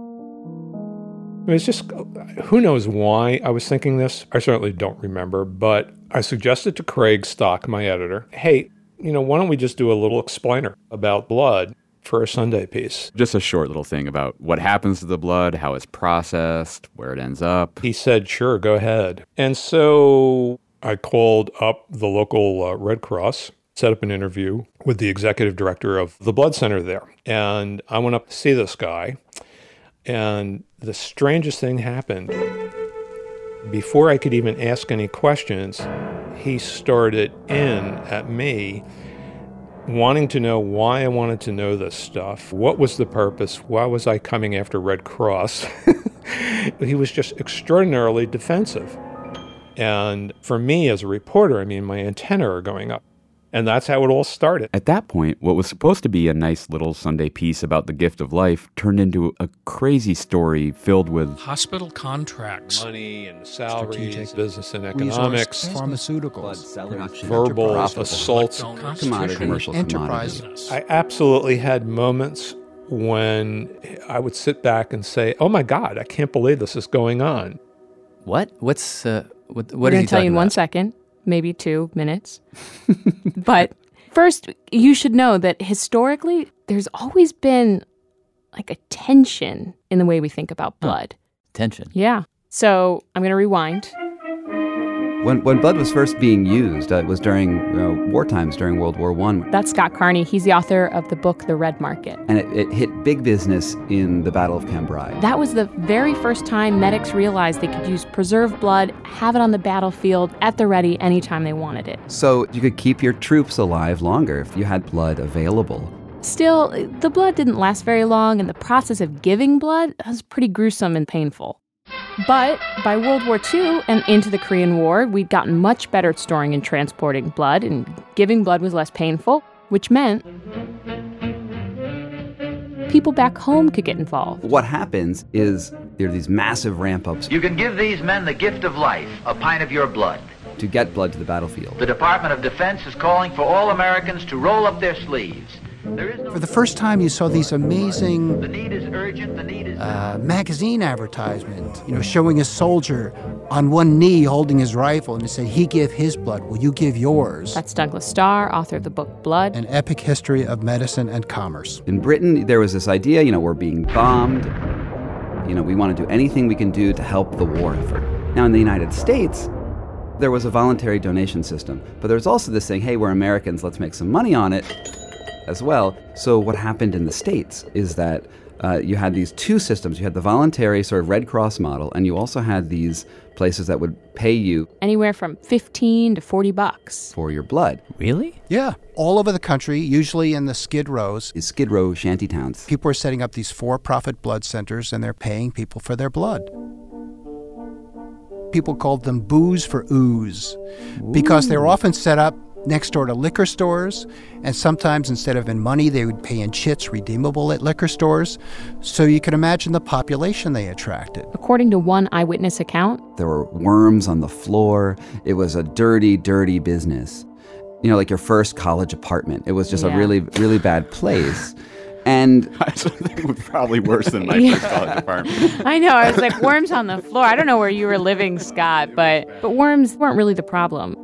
mean, it's just, who knows why I was thinking this? I certainly don't remember, but I suggested to Craig Stock, my editor, hey, you know, why don't we just do a little explainer about blood for a Sunday piece? Just a short little thing about what happens to the blood, how it's processed, where it ends up. He said, sure, go ahead. And so I called up the local uh, Red Cross, set up an interview with the executive director of the blood center there. And I went up to see this guy. And the strangest thing happened. Before I could even ask any questions, he started in at me, wanting to know why I wanted to know this stuff. What was the purpose? Why was I coming after Red Cross? He was just extraordinarily defensive. And for me as a reporter, I mean, my antennae are going up. And that's how it all started. At that point, what was supposed to be a nice little Sunday piece about the gift of life turned into a crazy story filled with hospital contracts, money and salaries, strategic business and economics, pharmaceuticals, verbal assaults, commodity, commercial enterprises. I absolutely had moments when I would sit back and say, "Oh my God, I can't believe this is going on." What? What's uh, what? What We're is going he to tell you in talking one about? second. Maybe two minutes. But first, you should know that historically, there's always been like a tension in the way we think about blood. Huh. Tension. Yeah. So I'm going to rewind. When when blood was first being used, uh, it was during you know, war times, during World War One. That's Scott Carney. He's the author of the book, The Red Market. And it, it hit big business in the Battle of Cambrai. That was the very first time medics realized they could use preserved blood, have it on the battlefield at the ready anytime they wanted it. So you could keep your troops alive longer if you had blood available. Still, the blood didn't last very long, and the process of giving blood was pretty gruesome and painful. But by World War Two and into the Korean War, we'd gotten much better at storing and transporting blood, and giving blood was less painful, which meant people back home could get involved. What happens is there are these massive ramp-ups You can give these men the gift of life, a pint of your blood. to get blood to the battlefield. The Department of Defense is calling for all Americans to roll up their sleeves. There is no For the first time, you saw these amazing The need is urgent, the need is uh, magazine advertisement, you know, showing a soldier on one knee holding his rifle, and it said, he give his blood, will you give yours? That's Douglas Starr, author of the book Blood. An epic history of medicine and commerce. In Britain, there was this idea, you know, we're being bombed. You know, we want to do anything we can do to help the war effort. Now, in the United States, there was a voluntary donation system, but there was also this thing, hey, we're Americans, let's make some money on it as well. So what happened in the States is that uh, you had these two systems. You had the voluntary sort of Red Cross model, and you also had these places that would pay you Anywhere from fifteen to forty bucks. for your blood. Really? Yeah, all over the country, usually in the Skid Rows. Is Skid Row shanty towns. People are setting up these for-profit blood centers, and they're paying people for their blood. People called them booze for ooze because they were often set up next door to liquor stores, and sometimes instead of in money, they would pay in chits redeemable at liquor stores. So you can imagine the population they attracted. According to one eyewitness account, There were worms on the floor. It was a dirty, dirty business. You know, like your first college apartment. It was just Yeah. a really, really bad place. And I think it was probably worse than my Yeah. first college apartment. I know, I was like, worms on the floor. I don't know where you were living, Scott, but but worms weren't really the problem.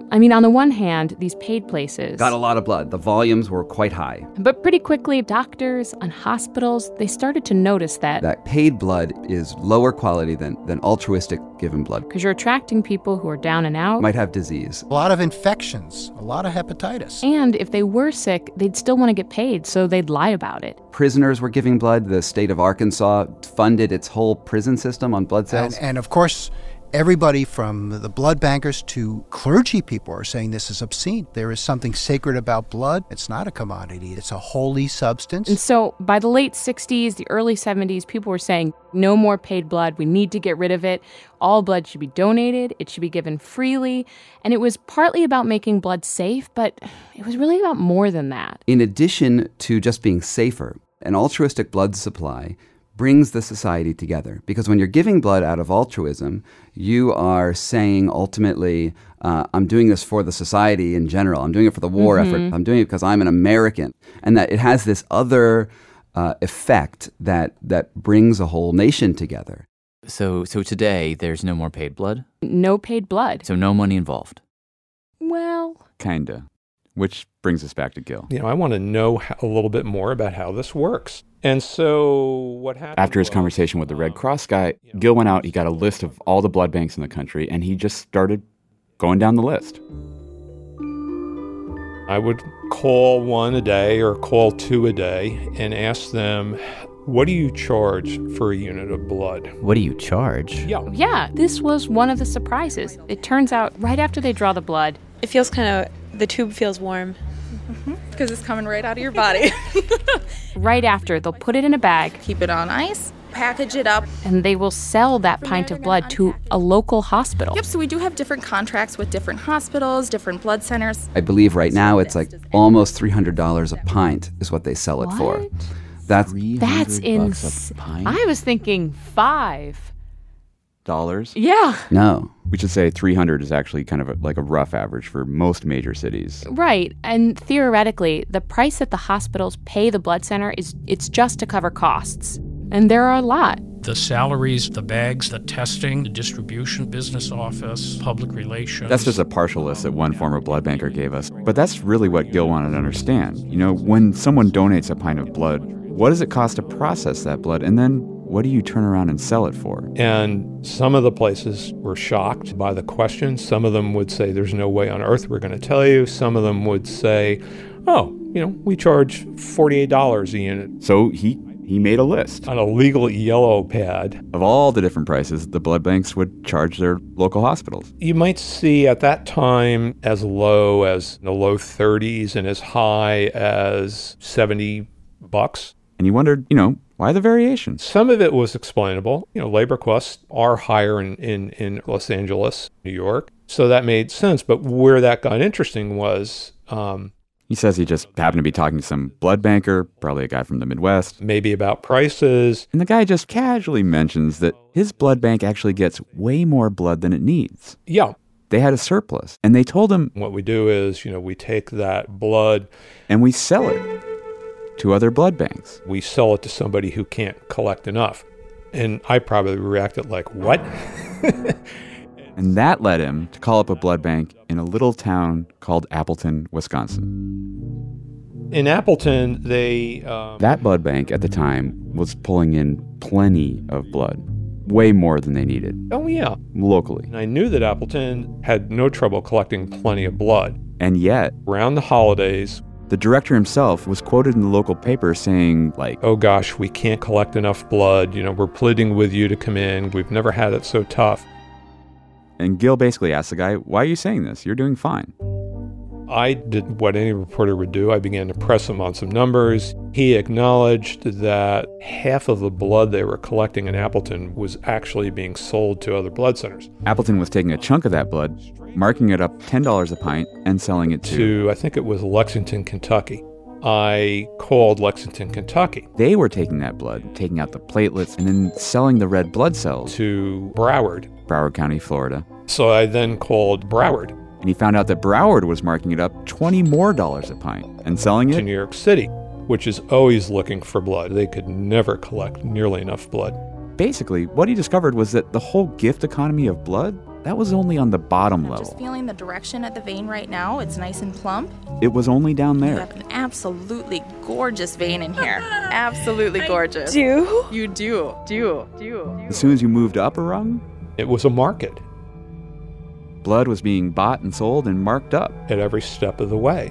I mean, on the one hand, these paid places got a lot of blood. The volumes were quite high. But pretty quickly, doctors and hospitals, they started to notice that that paid blood is lower quality than, than altruistic given blood. Because you're attracting people who are down and out. Might have disease. A lot of infections, a lot of hepatitis. And if they were sick, they'd still want to get paid, so they'd lie about it. Prisoners were giving blood. The state of Arkansas funded its whole prison system on blood cells. And, and of course, everybody from the blood bankers to clergy people are saying this is obscene. There is something sacred about blood. It's not a commodity. It's a holy substance. And so by the late sixties, the early seventies, people were saying, no more paid blood. We need to get rid of it. All blood should be donated. It should be given freely. And it was partly about making blood safe, but it was really about more than that. In addition to just being safer, an altruistic blood supply brings the society together. Because when you're giving blood out of altruism, you are saying ultimately, uh, I'm doing this for the society in general. I'm doing it for the war mm-hmm. effort. I'm doing it because I'm an American. And that it has this other uh, effect that that brings a whole nation together. So, so today, there's no more paid blood? No paid blood. So no money involved? Well... Kinda. Which brings us back to Gil. You know, I want to know how, a little bit more about how this works. And so what happened After his was, conversation with the Red Cross guy, Gil went out, he got a list of all the blood banks in the country, and he just started going down the list. I would call one a day or call two a day and ask them, what do you charge for a unit of blood? What do you charge? Yeah. Yeah, this was one of the surprises. It turns out right after they draw the blood, it feels kind of, the tube feels warm. Because it's coming right out of your body. Right after, they'll put it in a bag. Keep it on ice, package it up. And they will sell that pint of blood to a local hospital. Yep, so we do have different contracts with different hospitals, different blood centers. I believe right now it's like almost three hundred dollars a pint is what they sell it what? for. That's That's insane. I was thinking five. Dollars? Yeah. No. We should say three hundred is actually kind of a, like a rough average for most major cities. Right. And theoretically, the price that the hospitals pay the blood center is it's just to cover costs. And there are a lot. The salaries, the bags, the testing, the distribution, business office, public relations. That's just a partial list that one former blood banker gave us. But that's really what Gil wanted to understand. You know, when someone donates a pint of blood, what does it cost to process that blood? And then what do you turn around and sell it for? And some of the places were shocked by the question. Some of them would say, there's no way on earth we're going to tell you. Some of them would say, oh, you know, we charge forty-eight dollars a unit. So he he made a list on a legal yellow pad of all the different prices the blood banks would charge their local hospitals. You might see at that time as low as the low thirties and as high as seventy bucks. And you wondered, you know, why the variations? Some of it was explainable. You know, labor costs are higher in, in, in Los Angeles, New York. So that made sense. But where that got interesting was... Um, he says he just happened to be talking to some blood banker, probably a guy from the Midwest. Maybe about prices. And the guy just casually mentions that his blood bank actually gets way more blood than it needs. Yeah. They had a surplus. And they told him... What we do is, you know, we take that blood... And we sell it to other blood banks. We sell it to somebody who can't collect enough. And I probably reacted like, what? And that led him to call up a blood bank in a little town called Appleton, Wisconsin. In Appleton, they... Um, that blood bank at the time was pulling in plenty of blood. Way more than they needed. Oh, yeah. Locally. And I knew that Appleton had no trouble collecting plenty of blood. And yet... around the holidays... the director himself was quoted in the local paper saying, like, oh gosh, we can't collect enough blood. You know, we're pleading with you to come in. We've never had it so tough. And Gil basically asked the guy, why are you saying this? You're doing fine. I did what any reporter would do. I began to press him on some numbers. He acknowledged that half of the blood they were collecting in Appleton was actually being sold to other blood centers. Appleton was taking a chunk of that blood, marking it up ten dollars a pint, and selling it to... to, I think it was Lexington, Kentucky. I called Lexington, Kentucky. They were taking that blood, taking out the platelets, and then selling the red blood cells to Broward. Broward County, Florida. So I then called Broward. And he found out that Broward was marking it up twenty more dollars a pint and selling it to New York City, which is always looking for blood. They could never collect nearly enough blood. Basically, what he discovered was that the whole gift economy of blood that was only on the bottom Just level. feeling the direction at the vein right now. It's nice and plump. It was only down You there. have an absolutely gorgeous vein in here. Absolutely gorgeous. do? You do. Do. Do. As soon as you moved up a rung, It was a market blood was being bought and sold and marked up. at every step of the way.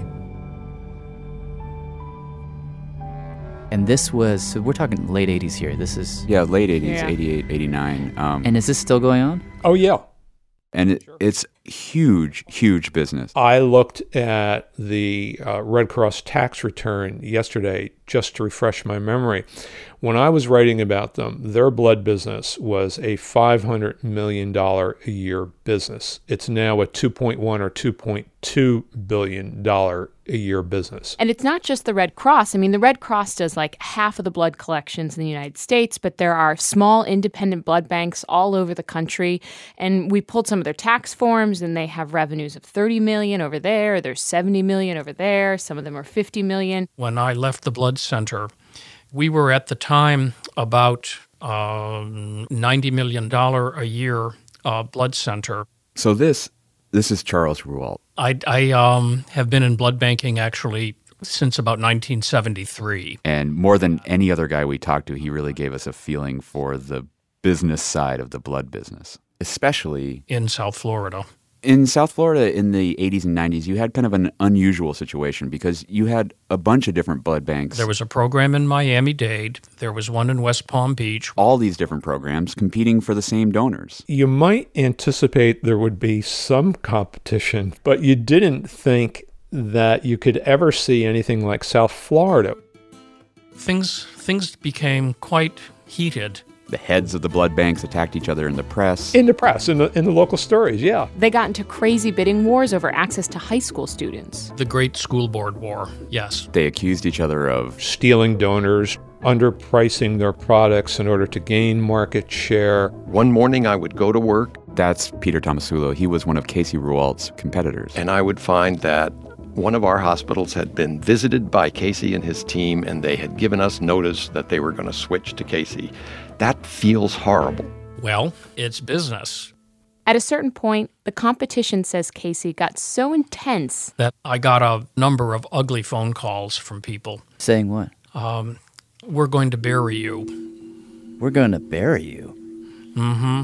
And this was, so we're talking late eighties here. This is. Yeah, late eighties, Yeah. eighty-eight, eighty-nine. Um, And is this still going on? Oh, yeah. and it, it's huge, huge business. I looked at the uh, Red Cross tax return yesterday just to refresh my memory. When I was writing about them, their blood business was a five hundred million dollars a year business. It's now a two point one or two point two billion dollars a year business. And it's not just the Red Cross. I mean, the Red Cross does like half of the blood collections in the United States, but there are small independent blood banks all over the country. And we pulled some of their tax forms, and they have revenues of thirty million dollars over there. There's seventy million dollars over there. Some of them are fifty million dollars. When I left the blood center, we were at the time about um, ninety million dollars a year uh, blood center. So this this is Charles Rualt. I, I um, have been in blood banking actually since about nineteen seventy-three. And more than any other guy we talked to, he really gave us a feeling for the business side of the blood business, especially in South Florida. In South Florida in the eighties and nineties, you had kind of an unusual situation because you had a bunch of different blood banks. There was a program in Miami-Dade. There was one in West Palm Beach. All these different programs competing for the same donors. You might anticipate there would be some competition, but you didn't think that you could ever see anything like South Florida. Things things became quite heated. The heads of the blood banks attacked each other in the press. In the press, in the, in the local stories, yeah. They got into crazy bidding wars over access to high school students. The Great School Board War, yes. They accused each other of stealing donors, underpricing their products in order to gain market share. One morning I would go to work. That's Peter Tomasulo. He was one of Casey Rualt's competitors. And I would find that one of our hospitals had been visited by Casey and his team, and they had given us notice that they were going to switch to Casey. That feels horrible. Well, it's business. At a certain point, the competition, says Casey, got so intense that I got a number of ugly phone calls from people. Saying what? Um, we're going to bury you. We're going to bury you? Mm-hmm.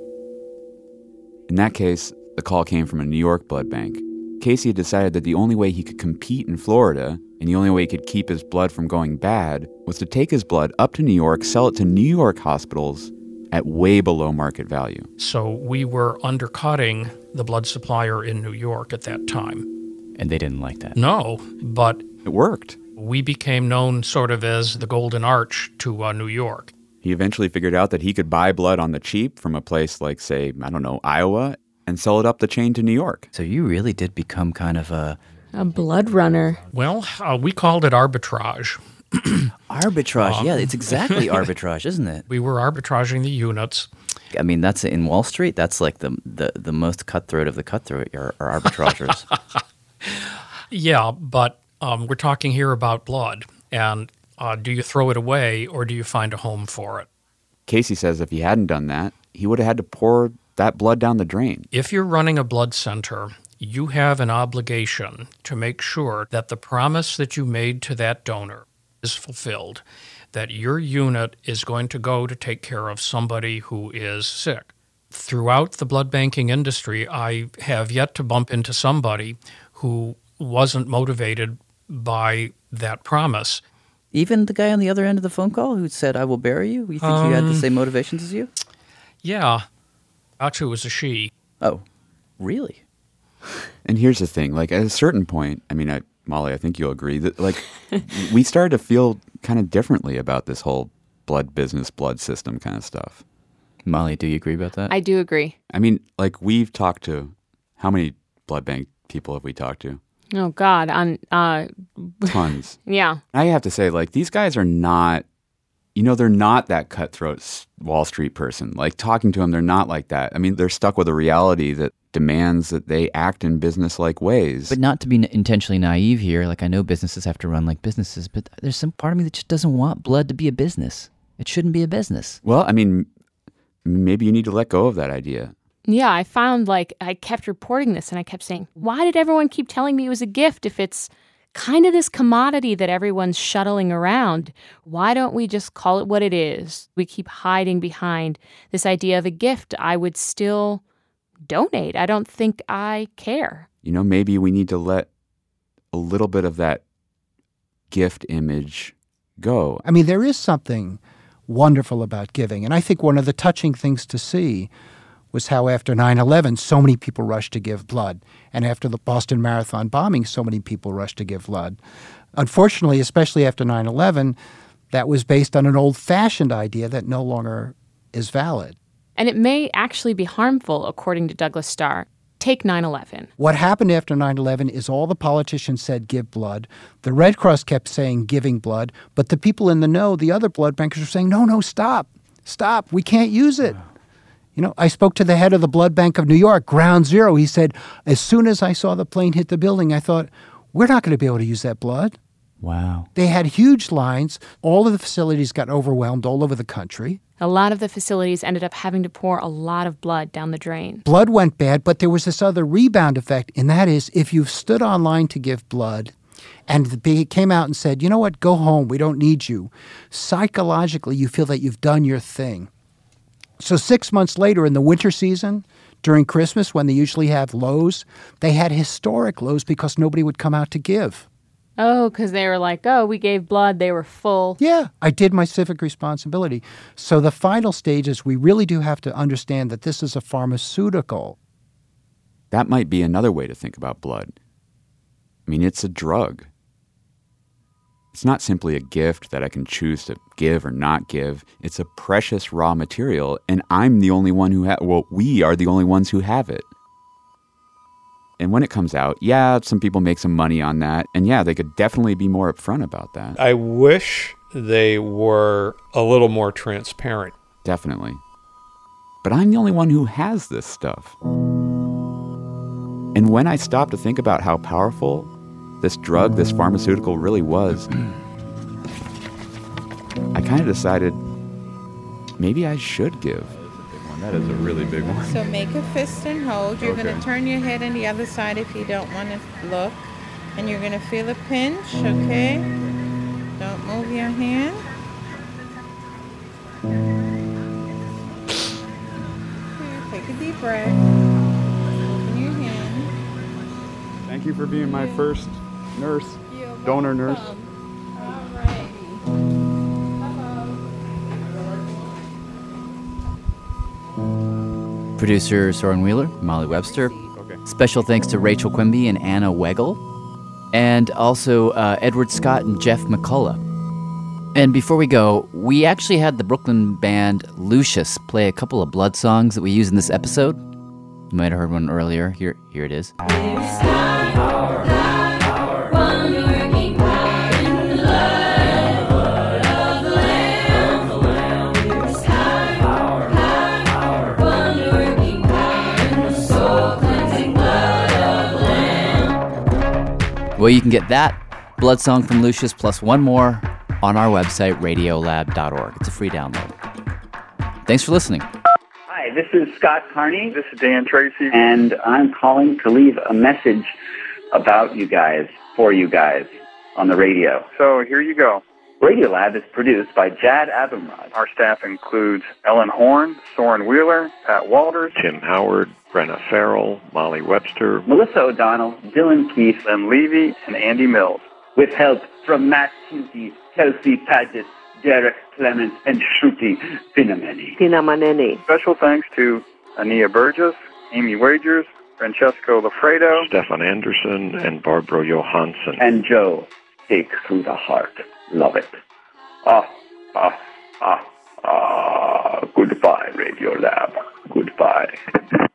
In that case, the call came from a New York blood bank. Casey had decided that the only way he could compete in Florida and the only way he could keep his blood from going bad was to take his blood up to New York, sell it to New York hospitals at way below market value. So we were undercutting the blood supplier in New York at that time. And they didn't like that? No, but it worked. We became known sort of as the Golden Arch to uh, New York. He eventually figured out that he could buy blood on the cheap from a place like, say, I don't know, Iowa, and sell it up the chain to New York. So you really did become kind of a... A blood runner. Well, uh, we called it arbitrage. Arbitrage, Um, yeah, it's exactly arbitrage, isn't it? We were arbitraging the units. I mean, that's in Wall Street, that's like the the, the most cutthroat of the cutthroat are, are arbitragers. Yeah, but um, we're talking here about blood. And uh, do you throw it away or do you find a home for it? Casey says if he hadn't done that, he would have had to pour that blood down the drain. If you're running a blood center, you have an obligation to make sure that the promise that you made to that donor is fulfilled, that your unit is going to go to take care of somebody who is sick. Throughout the blood banking industry, I have yet to bump into somebody who wasn't motivated by that promise. Even the guy on the other end of the phone call who said, I will bury you? You think um, he had the same motivations as you? Yeah. Actually, it was a she. Oh, really? And here's the thing, like at a certain point, I mean, I, Molly, I think you'll agree that like we started to feel kind of differently about this whole blood business, blood system kind of stuff. Molly, do you agree about that? I do agree. I mean, like we've talked to, how many blood bank people have we talked to? Oh, God. On uh, Tons. Yeah. I have to say, like, these guys are not, you know, they're not that cutthroat Wall Street person. Like, talking to them, they're not like that. I mean, they're stuck with a reality that demands that they act in business-like ways. But not to be intentionally naive here. Like, I know businesses have to run like businesses, but there's some part of me that just doesn't want blood to be a business. It shouldn't be a business. Well, I mean, maybe you need to let go of that idea. Yeah, I found like I kept reporting this and I kept saying, why did everyone keep telling me it was a gift if it's kind of this commodity that everyone's shuttling around? Why don't we just call it what it is? We keep hiding behind this idea of a gift. I would still donate. I don't think I care. You know, maybe we need to let a little bit of that gift image go. I mean, there is something wonderful about giving. And I think one of the touching things to see was how after nine eleven, so many people rushed to give blood. And after the Boston Marathon bombing, so many people rushed to give blood. Unfortunately, especially after nine eleven, that was based on an old-fashioned idea that no longer is valid. And it may actually be harmful, according to Douglas Starr. Take nine eleven. What happened after nine eleven is all the politicians said give blood. The Red Cross kept saying giving blood. But the people in the know, the other blood bankers, were saying, no, no, stop. Stop. We can't use it. You know, I spoke to the head of the Blood Bank of New York, Ground Zero. He said, as soon as I saw the plane hit the building, I thought, we're not going to be able to use that blood. Wow. They had huge lines. All of the facilities got overwhelmed all over the country. A lot of the facilities ended up having to pour a lot of blood down the drain. Blood went bad, but there was this other rebound effect, and that is if you've stood online to give blood and they came out and said, you know what, go home, we don't need you, psychologically you feel that you've done your thing. So six months later in the winter season, during Christmas when they usually have lows, they had historic lows because nobody would come out to give. Oh, because they were like, oh, we gave blood, they were full. Yeah, I did my civic responsibility. So the final stage is we really do have to understand that this is a pharmaceutical. That might be another way to think about blood. I mean, it's a drug. It's not simply a gift that I can choose to give or not give. It's a precious raw material, and I'm the only one who ha- well, we are the only ones who have it. And when it comes out, yeah, some people make some money on that. And yeah, they could definitely be more upfront about that. I wish they were a little more transparent. Definitely. But I'm the only one who has this stuff. And when I stopped to think about how powerful this drug, this pharmaceutical really was, I kind of decided maybe I should give. That is a really big one. So make a fist and hold. You're Okay. going to turn your head on the other side if you don't want to look. And you're going to feel a pinch, okay? Don't move your hand. Okay, take a deep breath. Open your hand. Thank you for being my first nurse, donor nurse. All right. Producer Soren Wheeler, Molly Webster. Okay. Special thanks to Rachel Quimby and Anna Weigel. And also uh, Edward Scott and Jeff McCullough. And before we go, we actually had the Brooklyn band Lucius play a couple of blood songs that we use in this episode. You might have heard one earlier. Here, here it is. Well, you can get that blood song from Lucius plus one more on our website, radiolab dot org. It's a free download. Thanks for listening. Hi, this is Scott Carney. This is Dan Tracy. And I'm calling to leave a message about you guys, for you guys, on the radio. So here you go. Radiolab is produced by Jad Abumrad. Our staff includes Ellen Horn, Soren Wheeler, Pat Walters, Tim Howard, Brenna Farrell, Molly Webster, Melissa O'Donnell, Dylan Keefe, Len Levy, and Andy Mills. with help from Matt Cutie, Kelsey Paget, Derek Clements, and Shruti Pinameni. Pinamaneni. Special thanks to Ania Burgess, Amy Wagers, Francesco Lafredo, Stefan Anderson, and Barbara Johansson. And Joe, take through the heart. Love it. Ah, ah, ah, ah. Goodbye, Radiolab. Goodbye.